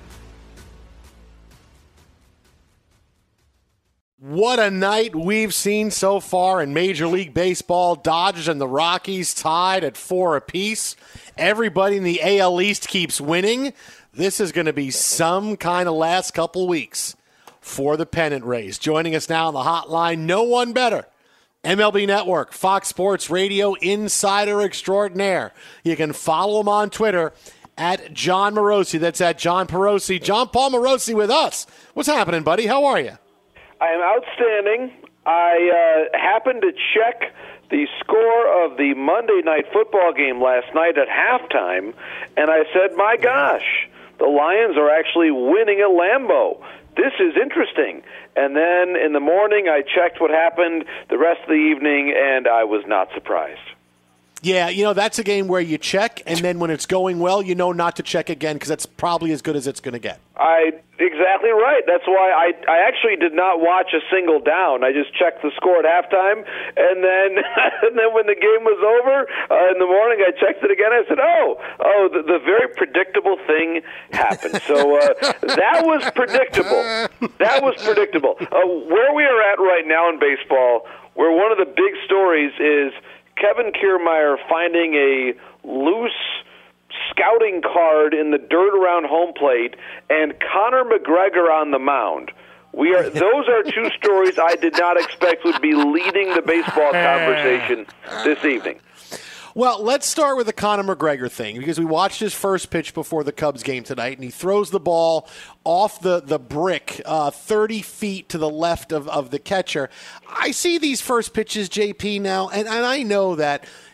What a night we've seen so far in Major League Baseball. Dodgers and the Rockies tied at 4 apiece. Everybody in the AL East keeps winning. This is going to be some kind of last couple weeks for the pennant race. Joining us now on the hotline, no one better. MLB Network, Fox Sports Radio Insider Extraordinaire. You can follow him on Twitter at John Morosi. That's at John Perosi. John Paul Morosi with us. What's happening, buddy? How are you? I am outstanding. I happened to check the score of the Monday Night Football game last night at halftime, and I said, my gosh, the Lions are actually winning at Lambeau. This is interesting. And then in the morning, I checked what happened the rest of the evening, and I was not surprised. Yeah, that's a game where you check, and then when it's going well, you know not to check again because that's probably as good as it's going to get. Exactly right. That's why I actually did not watch a single down. I just checked the score at halftime, and then when the game was over in the morning, I checked it again. I said, the very predictable thing happened. So that was predictable. That was predictable. Where we are at right now in baseball, where one of the big stories is Kevin Kiermaier finding a loose scouting card in the dirt around home plate and Conor McGregor on the mound. Those are two stories I did not expect would be leading the baseball conversation this evening. Well, let's start with the Conor McGregor thing because we watched his first pitch before the Cubs game tonight, and he throws the ball off the brick 30 feet to the left of the catcher. I see these first pitches, JP, now, and I know that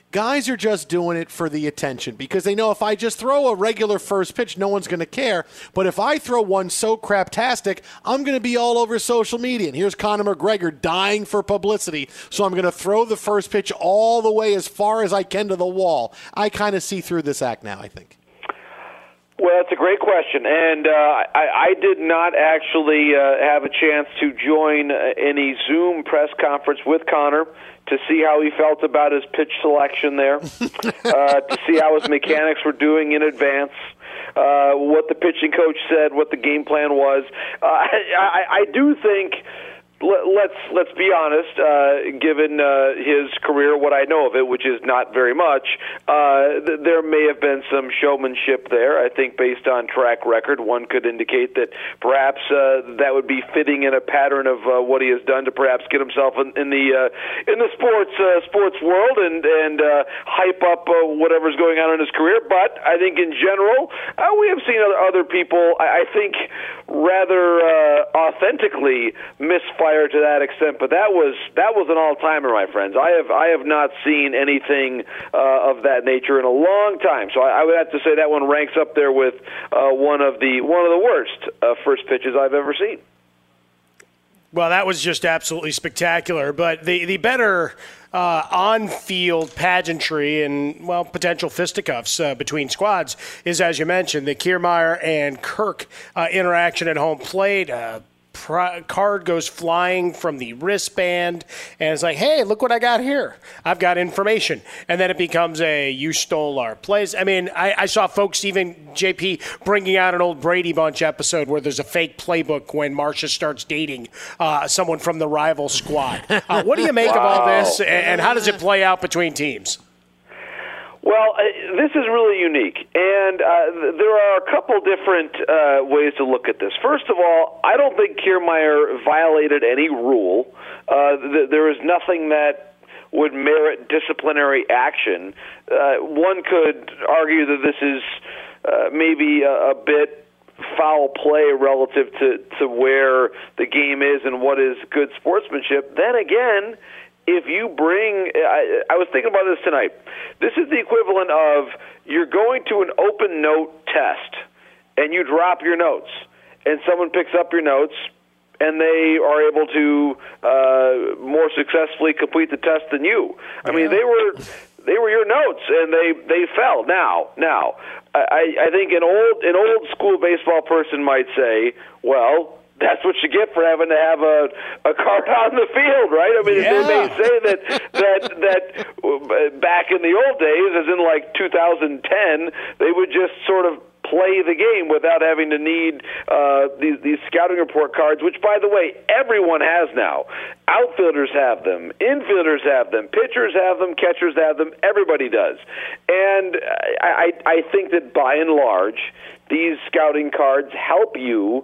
Guys are just doing it for the attention because they know if I just throw a regular first pitch, no one's going to care. But if I throw one so craptastic, I'm going to be all over social media. And here's Conor McGregor dying for publicity, so I'm going to throw the first pitch all the way as far as I can to the wall. I kind of see through this act now, I think. Well, it's a great question, and I did not actually have a chance to join any Zoom press conference with Conor to see how he felt about his pitch selection there, to see how his mechanics were doing in advance, what the pitching coach said, what the game plan was. I do think, let's be honest, given his career, what I know of it, which is not very much, there may have been some showmanship there. I think based on track record, one could indicate that perhaps that would be fitting in a pattern of what he has done to perhaps get himself in the sports world and hype up whatever's going on in his career. But I think in general, we have seen other people, I think, rather authentically misfire to that extent, but that was an all-timer, my friends. I have not seen anything of that nature in a long time. So I would have to say that one ranks up there with one of the worst first pitches I've ever seen. Well, that was just absolutely spectacular. But the better on-field pageantry and, well, potential fisticuffs between squads is, as you mentioned, the Kiermaier and Kirk interaction at home plate. Card goes flying from the wristband, and it's like, hey, look what I got here. I've got information. And then it becomes you stole our plays. I mean, I saw folks, even JP, bringing out an old Brady Bunch episode where there's a fake playbook when Marcia starts dating someone from the rival squad. What do you make of all this, and how does it play out between teams? Well, this is really unique, and there are a couple different ways to look at this. First of all, I don't think Kiermaier violated any rule. There is nothing that would merit disciplinary action. One could argue that this is maybe a bit foul play relative to where the game is and what is good sportsmanship. Then again, if you bring, I was thinking about this tonight. This is the equivalent of you're going to an open note test and you drop your notes and someone picks up your notes and they are able to more successfully complete the test than you. I mean, they were your notes and they fell. Now, I think an old school baseball person might say, well, that's what you get for having to have a card on the field, right? I mean, they may say that back in the old days, as in like 2010, they would just sort of play the game without having to need these scouting report cards, which, by the way, everyone has now. Outfielders have them, infielders have them, pitchers have them, catchers have them, everybody does. And I think that by and large, these scouting cards help you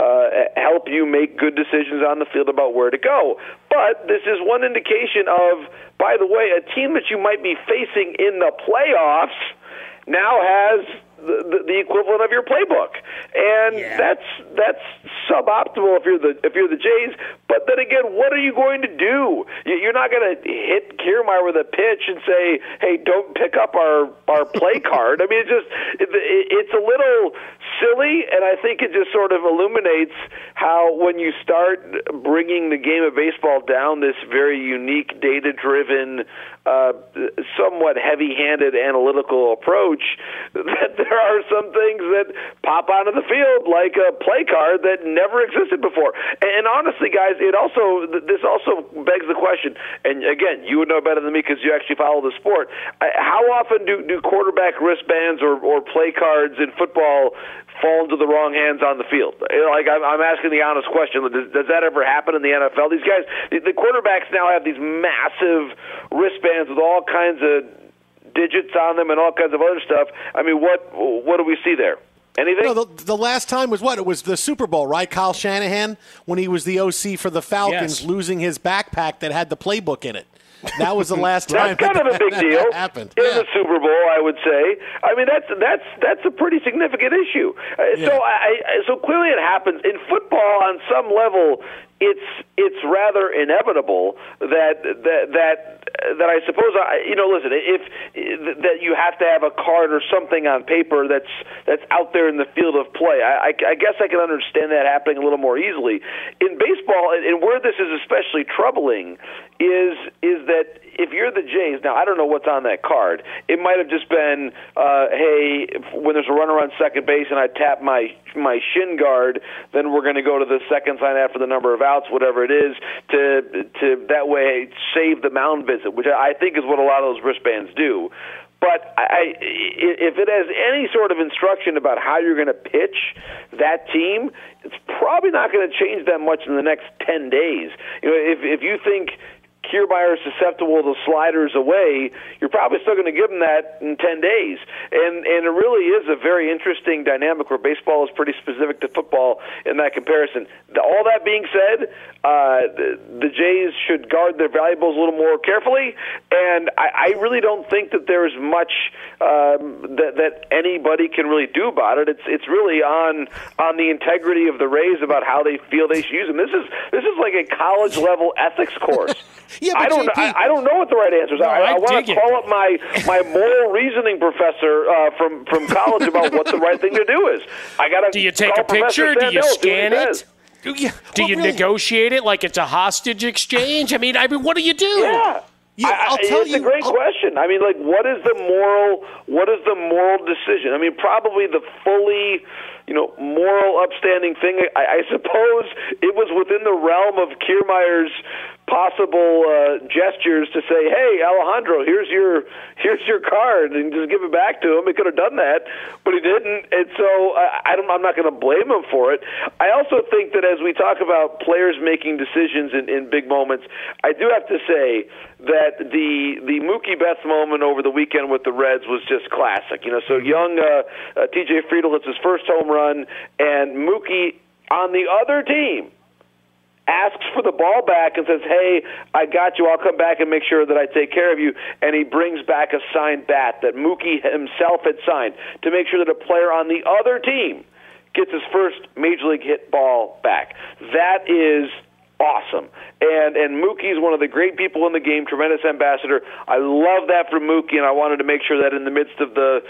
make good decisions on the field about where to go. But this is one indication of, by the way, a team that you might be facing in the playoffs now has the equivalent of your playbook, and that's suboptimal if you're the Jays. But then again, what are you going to do? You're not going to hit Kiermaier with a pitch and say, "Hey, don't pick up our play card." I mean, it's a little silly, and I think it just sort of illuminates how when you start bringing the game of baseball down this very unique, data-driven, somewhat heavy-handed analytical approach, that there are some things that pop onto the field like a play card that never existed before. And honestly, guys, this also begs the question, and again, you would know better than me because you actually follow the sport. How often do quarterback wristbands or play cards in football fall into the wrong hands on the field? Like, I'm asking the honest question. Does that ever happen in the NFL? These guys, the quarterbacks now have these massive wristbands with all kinds of digits on them and all kinds of other stuff. I mean, what do we see there? Anything? No, the last time was what? It was the Super Bowl, right? Kyle Shanahan, when he was the OC for the Falcons, losing his backpack that had the playbook in it. That was the last time. That's kind of a big deal. Happened in the Super Bowl, I would say. I mean, that's a pretty significant issue. So clearly it happens in football. On some level, it's rather inevitable that I suppose listen, if that you have to have a card or something on paper that's out there in the field of play. I guess I can understand that happening a little more easily in baseball, and where this is especially troubling is that if you're the Jays, now I don't know what's on that card. It might have just been, hey, when there's a runner on second base and I tap my shin guard, then we're going to go to the second sign after the number of outs, whatever it is, to that way save the mound visit, which I think is what a lot of those wristbands do. But if it has any sort of instruction about how you're going to pitch that team, it's probably not going to change that much in the next 10 days. If you think Kiermaier is susceptible to sliders away, you're probably still going to give him that in 10 days. And it really is a very interesting dynamic where baseball is pretty specific to football in that comparison. All that being said, the Jays should guard their valuables a little more carefully, and I really don't think that there's much that anybody can really do about it. It's really on the integrity of the Rays about how they feel they should use them. This is like a college level ethics course. Yeah, I don't know what the right answer is. No, I want to call up my moral reasoning professor from college about what the right thing to do is. Do you take a picture? Do you scan it? Yeah. Do you negotiate it like it's a hostage exchange? I mean, what do you do? Yeah. It's a great question. I mean, like, what is the moral decision? I mean, probably the fully, moral upstanding thing. I suppose it was within the realm of Kiermaier's possible gestures to say, "Hey, Alejandro, here's your card," and just give it back to him. He could have done that, but he didn't, and so I'm not going to blame him for it. I also think that as we talk about players making decisions in big moments, I do have to say that the Mookie Betts moment over the weekend with the Reds was just classic. So young TJ Friedl hits his first home run, and Mookie on the other team asks for the ball back and says, "Hey, I got you. I'll come back and make sure that I take care of you." And he brings back a signed bat that Mookie himself had signed to make sure that a player on the other team gets his first Major League hit ball back. That is awesome. And Mookie's one of the great people in the game, tremendous ambassador. I love that from Mookie, and I wanted to make sure that in the midst of the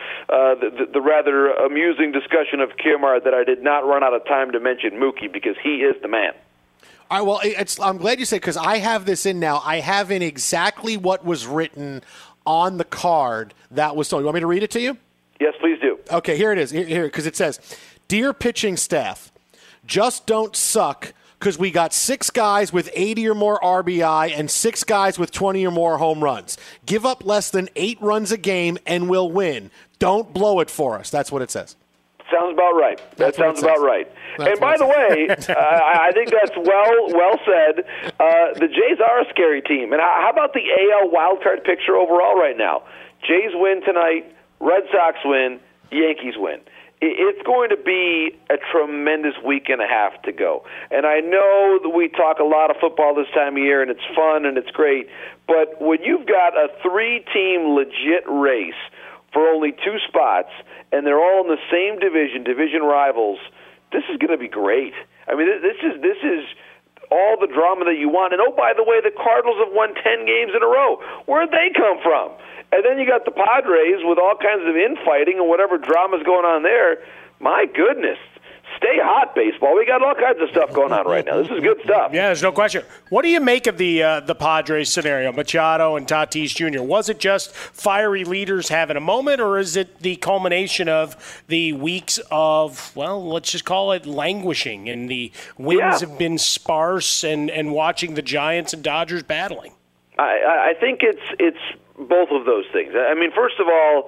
rather amusing discussion of Kiermaier that I did not run out of time to mention Mookie, because he is the man. All right, well, I'm glad you said, because I have this in now. I have in exactly what was written on the card that was told. You want me to read it to you? Yes, please do. Okay, here it is. Here, because it says, "Dear pitching staff, just don't suck, because we got 6 guys with 80 or more RBI and 6 guys with 20 or more home runs. Give up less than 8 runs a game and we'll win. Don't blow it for us." That's what it says. Sounds about right. That sounds about right. And by the way, I think that's well said. The Jays are a scary team. And how about the AL wildcard picture overall right now? Jays win tonight, Red Sox win, Yankees win. It's going to be a tremendous week and a half to go. And I know that we talk a lot of football this time of year, and it's fun and it's great. But when you've got a 3-team legit race for only 2 spots, and they're all in the same division rivals, this is going to be great. I mean, this is all the drama that you want. And, oh, by the way, the Cardinals have won 10 games in a row. Where'd they come from? And then you got the Padres with all kinds of infighting and whatever drama's going on there. My goodness. Stay hot, baseball. We got all kinds of stuff going on right now. This is good stuff. Yeah, there's no question. What do you make of the Padres scenario, Machado and Tatis Jr.? Was it just fiery leaders having a moment, or is it the culmination of the weeks of, well, let's just call it languishing, and the wins have been sparse, and watching the Giants and Dodgers battling? I think it's both of those things. I mean, first of all,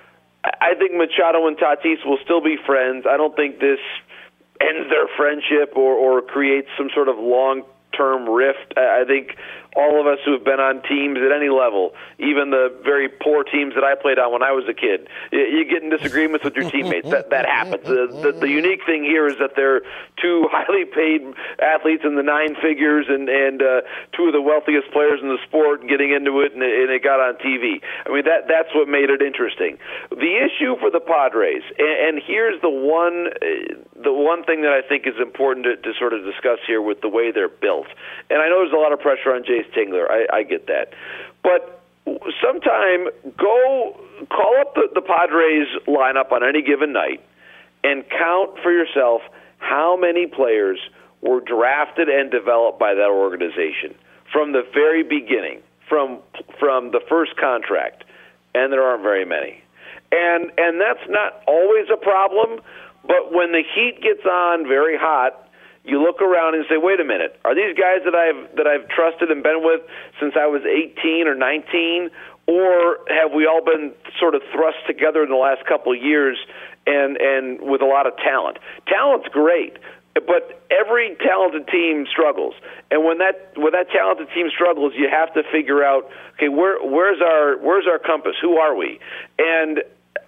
I think Machado and Tatis will still be friends. I don't think this ends their friendship or creates some sort of long-term rift. I think all of us who have been on teams at any level, even the very poor teams that I played on when I was a kid, you get in disagreements with your teammates. That happens. The unique thing here is that they're 2 highly paid athletes in the 9 figures and 2 of the wealthiest players in the sport getting into it, and it got on TV. I mean, that's what made it interesting. The issue for the Padres, and here's the one the one thing that I think is important to sort of discuss here with the way they're built, and I know there's a lot of pressure on Jayce Tingler, I get that, but sometime go call up the Padres lineup on any given night and count for yourself how many players were drafted and developed by that organization from the very beginning, from the first contract, and there aren't very many. And that's not always a problem, but when the heat gets on very hot, you look around and say, wait a minute, are these guys that I've trusted and been with since I was 18 or 19, or have we all been sort of thrust together in the last couple of years and with a lot of talent? Talent's great, but every talented team struggles. And when that talented team struggles, you have to figure out, okay, where's our compass? Who are we? And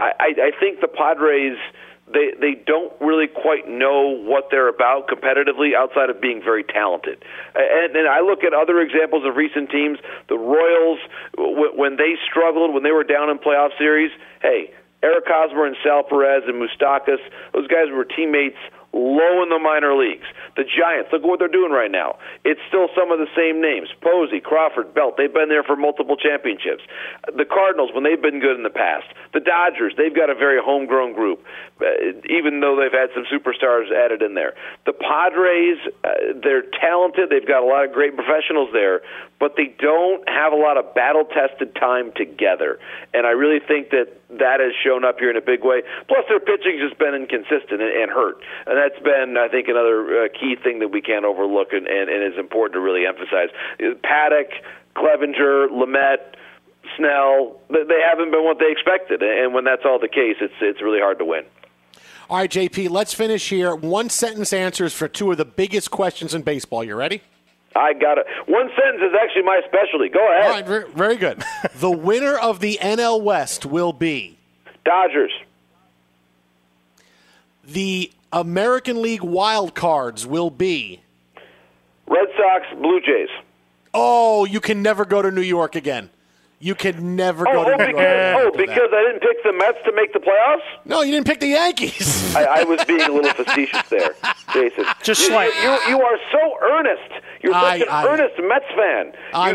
I think the Padres, they don't really quite know what they're about competitively outside of being very talented. And I look at other examples of recent teams, the Royals, when they struggled, when they were down in playoff series, hey, Eric Hosmer and Sal Perez and Moustakas, those guys were teammates low in the minor leagues. The Giants, look at what they're doing right now. It's still some of the same names. Posey, Crawford, Belt, they've been there for multiple championships. The Cardinals, when they've been good in the past. The Dodgers, they've got a very homegrown group, even though they've had some superstars added in there. The Padres, they're talented. They've got a lot of great professionals there, but they don't have a lot of battle-tested time together. And I really think that has shown up here in a big way. Plus, their pitching's just been inconsistent and hurt. And that's been, I think, another key thing that we can't overlook and is important to really emphasize. Paddock, Clevenger, Lamet, Snell, they haven't been what they expected. And when that's all the case, it's really hard to win. All right, JP, let's finish here. One-sentence answers for two of the biggest questions in baseball. You ready? I got it. One sentence is actually my specialty. Go ahead. All right, very good. The winner of the NL West will be? Dodgers. The American League wild cards will be? Red Sox, Blue Jays. Oh, you can never go to New York again. You can never go to New York. Because I didn't pick the Mets to make the playoffs? No, you didn't pick the Yankees. I was being a little facetious there, Jason. Just like you are so earnest. You're such an earnest Mets fan.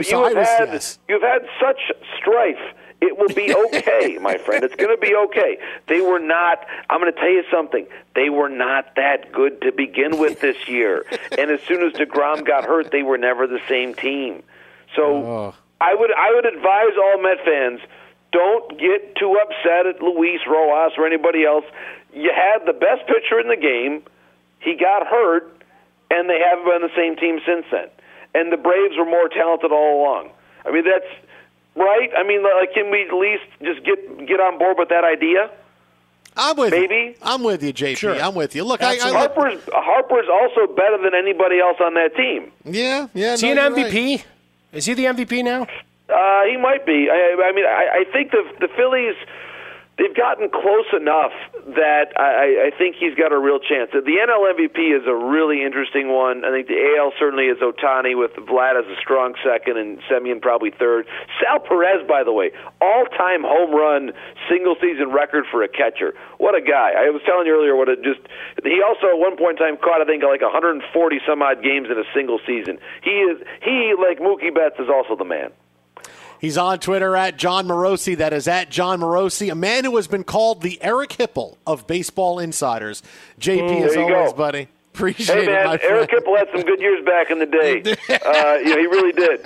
You've had such strife. It will be okay, my friend. It's going to be okay. They were not, I'm going to tell you something, they were not that good to begin with this year. And as soon as DeGrom got hurt, they were never the same team. So I would advise all Met fans, don't get too upset at Luis Rojas or anybody else. You had the best pitcher in the game. He got hurt, and they haven't been the same team since then. And the Braves were more talented all along. I mean, that's right. I mean, like, can we at least just get on board with that idea? I'm with you. I'm with you, JP. Sure. I'm with you. Look, Harper's also better than anybody else on that team. Yeah. Is he an MVP? Right. Is he the MVP now? He might be. I think the Phillies, they've gotten close enough that I think he's got a real chance. The NL MVP is a really interesting one. I think the AL certainly is Ohtani, with Vlad as a strong second and Semien probably third. Sal Perez, by the way, all-time home run single-season record for a catcher. What a guy. I was telling you earlier he also at one point in time caught, I think, like 140-some-odd games in a single season. He, like Mookie Betts, is also the man. He's on Twitter at John Morosi. That is at John Morosi, a man who has been called the Eric Hipple of baseball insiders. JP, as always, buddy. Appreciate it, my friend. Eric Hipple had some good years back in the day. He really did.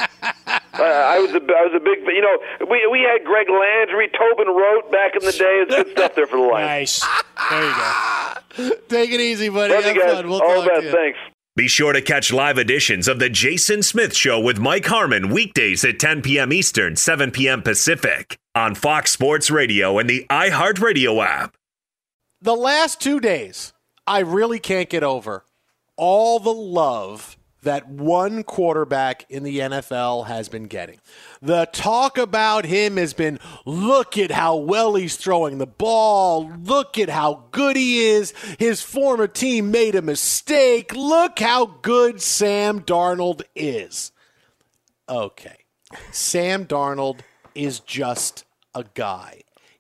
I was a big, we had Greg Landry, Tobin Rote back in the day. It's good stuff there for the Lions. Nice. There you go. Take it easy, buddy. Love you guys. Fun. We'll all the talk best. to you. Thanks. Be sure to catch live editions of The Jason Smith Show with Mike Harmon weekdays at 10 p.m. Eastern, 7 p.m. Pacific on Fox Sports Radio and the iHeartRadio app. The last 2 days, I really can't get over all the love that one quarterback in the NFL has been getting. The talk about him has been, look at how well he's throwing the ball. Look at how good he is. His former team made a mistake. Look how good Sam Darnold is. Okay. Sam Darnold is just a guy.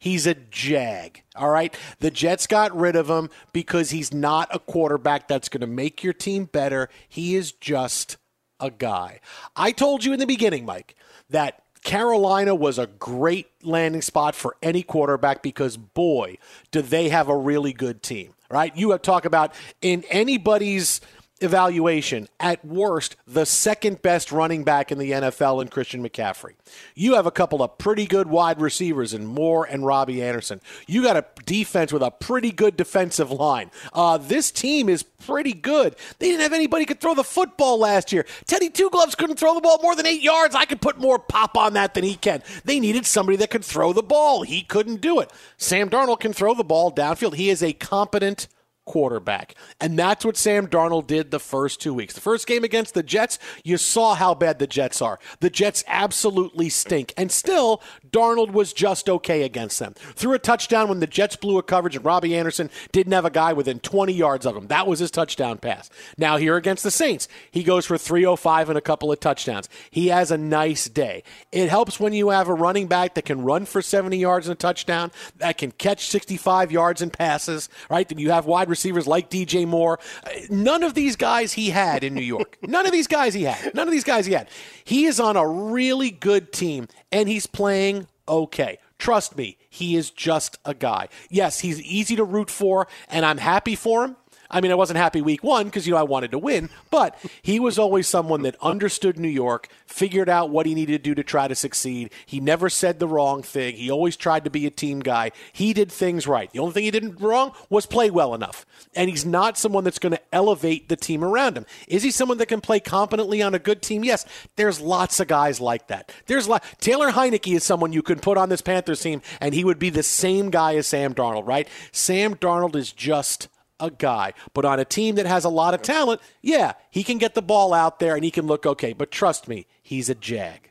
He's a jag, all right? The Jets got rid of him because he's not a quarterback that's going to make your team better. He is just a guy. I told you in the beginning, Mike, that Carolina was a great landing spot for any quarterback because, boy, do they have a really good team, right? You have talked about in anybody's evaluation, at worst, the second best running back in the NFL in Christian McCaffrey. You have a couple of pretty good wide receivers in Moore and Robbie Anderson. You got a defense with a pretty good defensive line. This team is pretty good. They didn't have anybody who could throw the football last year. Teddy Two Gloves couldn't throw the ball more than 8 yards. I could put more pop on that than he can. They needed somebody that could throw the ball. He couldn't do it. Sam Darnold can throw the ball downfield. He is a competent quarterback. And that's what Sam Darnold did the first 2 weeks. The first game against the Jets, you saw how bad the Jets are. The Jets absolutely stink. And still, Darnold was just okay against them. Threw a touchdown when the Jets blew a coverage and Robbie Anderson didn't have a guy within 20 yards of him. That was his touchdown pass. Now here against the Saints, he goes for 305 and a couple of touchdowns. He has a nice day. It helps when you have a running back that can run for 70 yards and a touchdown, that can catch 65 yards in passes, right? Then you have wide receivers like DJ Moore. None of these guys he had in New York. None of these guys he had. He is on a really good team, and he's playing okay. Trust me, he is just a guy. Yes, he's easy to root for, and I'm happy for him. I mean, I wasn't happy week one because, I wanted to win, but he was always someone that understood New York, figured out what he needed to do to try to succeed. He never said the wrong thing. He always tried to be a team guy. He did things right. The only thing he did wrong was play well enough. And he's not someone that's going to elevate the team around him. Is he someone that can play competently on a good team? Yes, there's lots of guys like that. Taylor Heineke is someone you could put on this Panthers team, and he would be the same guy as Sam Darnold, right? Sam Darnold is just a guy. But on a team that has a lot of talent, yeah, he can get the ball out there and he can look okay. But trust me, he's a jag.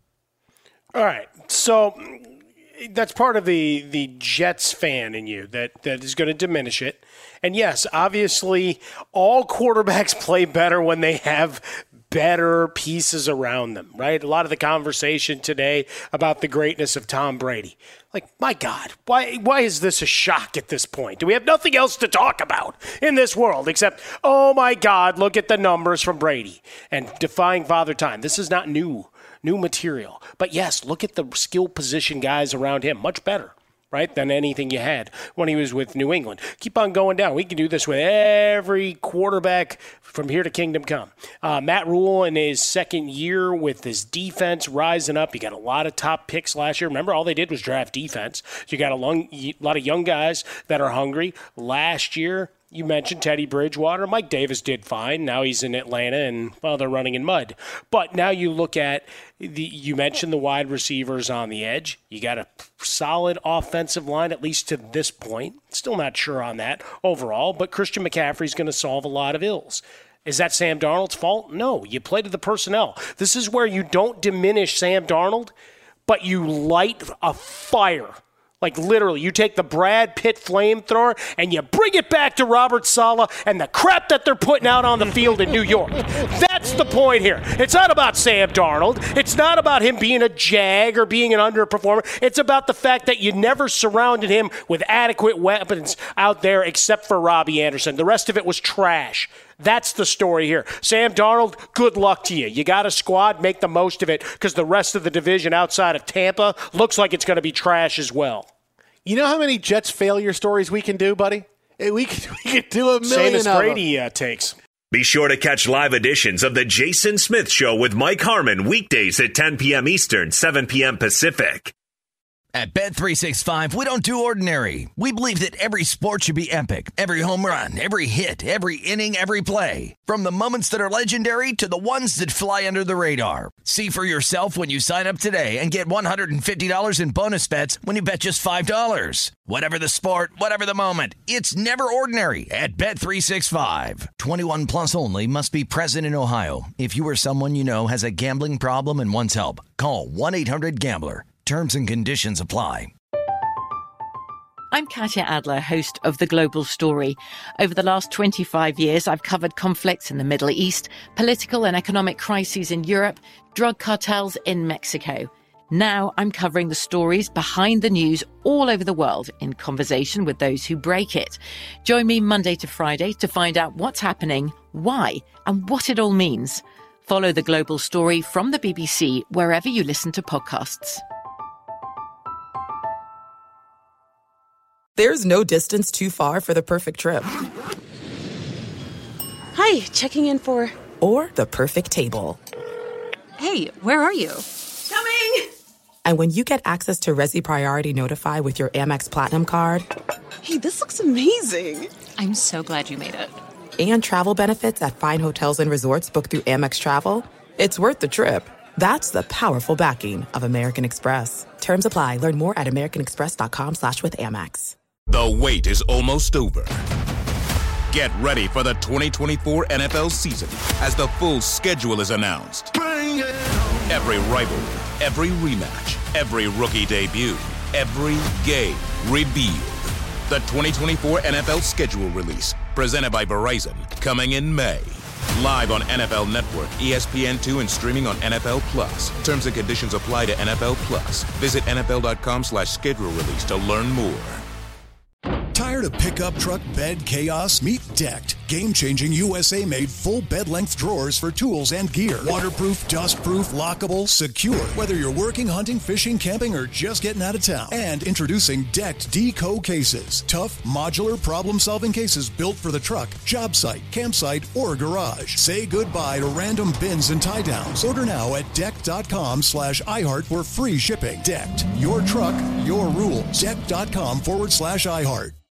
All right. So that's part of the Jets fan in you that is going to diminish it. And yes, obviously, all quarterbacks play better when they have better pieces around them, right? A lot of the conversation today about the greatness of Tom Brady. Like, my God, why is this a shock at this point? Do we have nothing else to talk about in this world except, oh my God, look at the numbers from Brady and defying Father Time? This is not new material. But yes, look at the skill position guys around him. Much better, right, than anything you had when he was with New England. Keep on going down. We can do this with every quarterback from here to kingdom come. Matt Rule in his second year with his defense rising up. He got a lot of top picks last year. Remember, all they did was draft defense. So you got a lot of young guys that are hungry. Last year, you mentioned Teddy Bridgewater. Mike Davis did fine. Now he's in Atlanta, and, well, they're running in mud. But now you look at you mentioned the wide receivers on the edge. You got a solid offensive line, at least to this point. Still not sure on that overall, but Christian McCaffrey's going to solve a lot of ills. Is that Sam Darnold's fault? No. You play to the personnel. This is where you don't diminish Sam Darnold, but you light a fire. Like, literally, you take the Brad Pitt flamethrower and you bring it back to Robert Saleh and the crap that they're putting out on the field in New York. That's the point here. It's not about Sam Darnold. It's not about him being a jag or being an underperformer. It's about the fact that you never surrounded him with adequate weapons out there except for Robbie Anderson. The rest of it was trash. That's the story here. Sam Darnold, good luck to you. You got a squad, make the most of it, because the rest of the division outside of Tampa looks like it's going to be trash as well. You know how many Jets failure stories we can do, buddy? We could do a million Same as of Brady them. takes. Be sure to catch live editions of The Jason Smith Show with Mike Harmon weekdays at 10 p.m. Eastern, 7 p.m. Pacific. At Bet365, we don't do ordinary. We believe that every sport should be epic. Every home run, every hit, every inning, every play. From the moments that are legendary to the ones that fly under the radar. See for yourself when you sign up today and get $150 in bonus bets when you bet just $5. Whatever the sport, whatever the moment, it's never ordinary at Bet365. 21 plus only. Must be present in Ohio. If you or someone you know has a gambling problem and wants help, call 1-800-GAMBLER. Terms and conditions apply. I'm Katya Adler, host of The Global Story. Over the last 25 years, I've covered conflicts in the Middle East, political and economic crises in Europe, drug cartels in Mexico. Now I'm covering the stories behind the news all over the world in conversation with those who break it. Join me Monday to Friday to find out what's happening, why, and what it all means. Follow The Global Story from the BBC wherever you listen to podcasts. There's no distance too far for the perfect trip. Hi, checking in for... Or the perfect table. Hey, where are you? Coming! And when you get access to Resi Priority Notify with your Amex Platinum card... Hey, this looks amazing. I'm so glad you made it. And travel benefits at fine hotels and resorts booked through Amex Travel, it's worth the trip. That's the powerful backing of American Express. Terms apply. Learn more at americanexpress.com/withAmex. The wait is almost over. Get ready for the 2024 NFL season as the full schedule is announced. Every rivalry, every rematch, every rookie debut, every game revealed. The 2024 NFL schedule release, presented by Verizon, coming in May. Live on NFL Network, ESPN2, and streaming on NFL Plus. Terms and conditions apply to NFL Plus. Visit NFL.com/schedule release to learn more. Tired of pickup truck bed chaos? Meet Decked. Game-changing USA-made full bed-length drawers for tools and gear. Waterproof, dust-proof, lockable, secure. Whether you're working, hunting, fishing, camping, or just getting out of town. And introducing Decked Deco cases. Tough, modular, problem-solving cases built for the truck, job site, campsite, or garage. Say goodbye to random bins and tie-downs. Order now at Decked.com/iHeart for free shipping. Decked. Your truck, your rules. Decked.com/iHeart.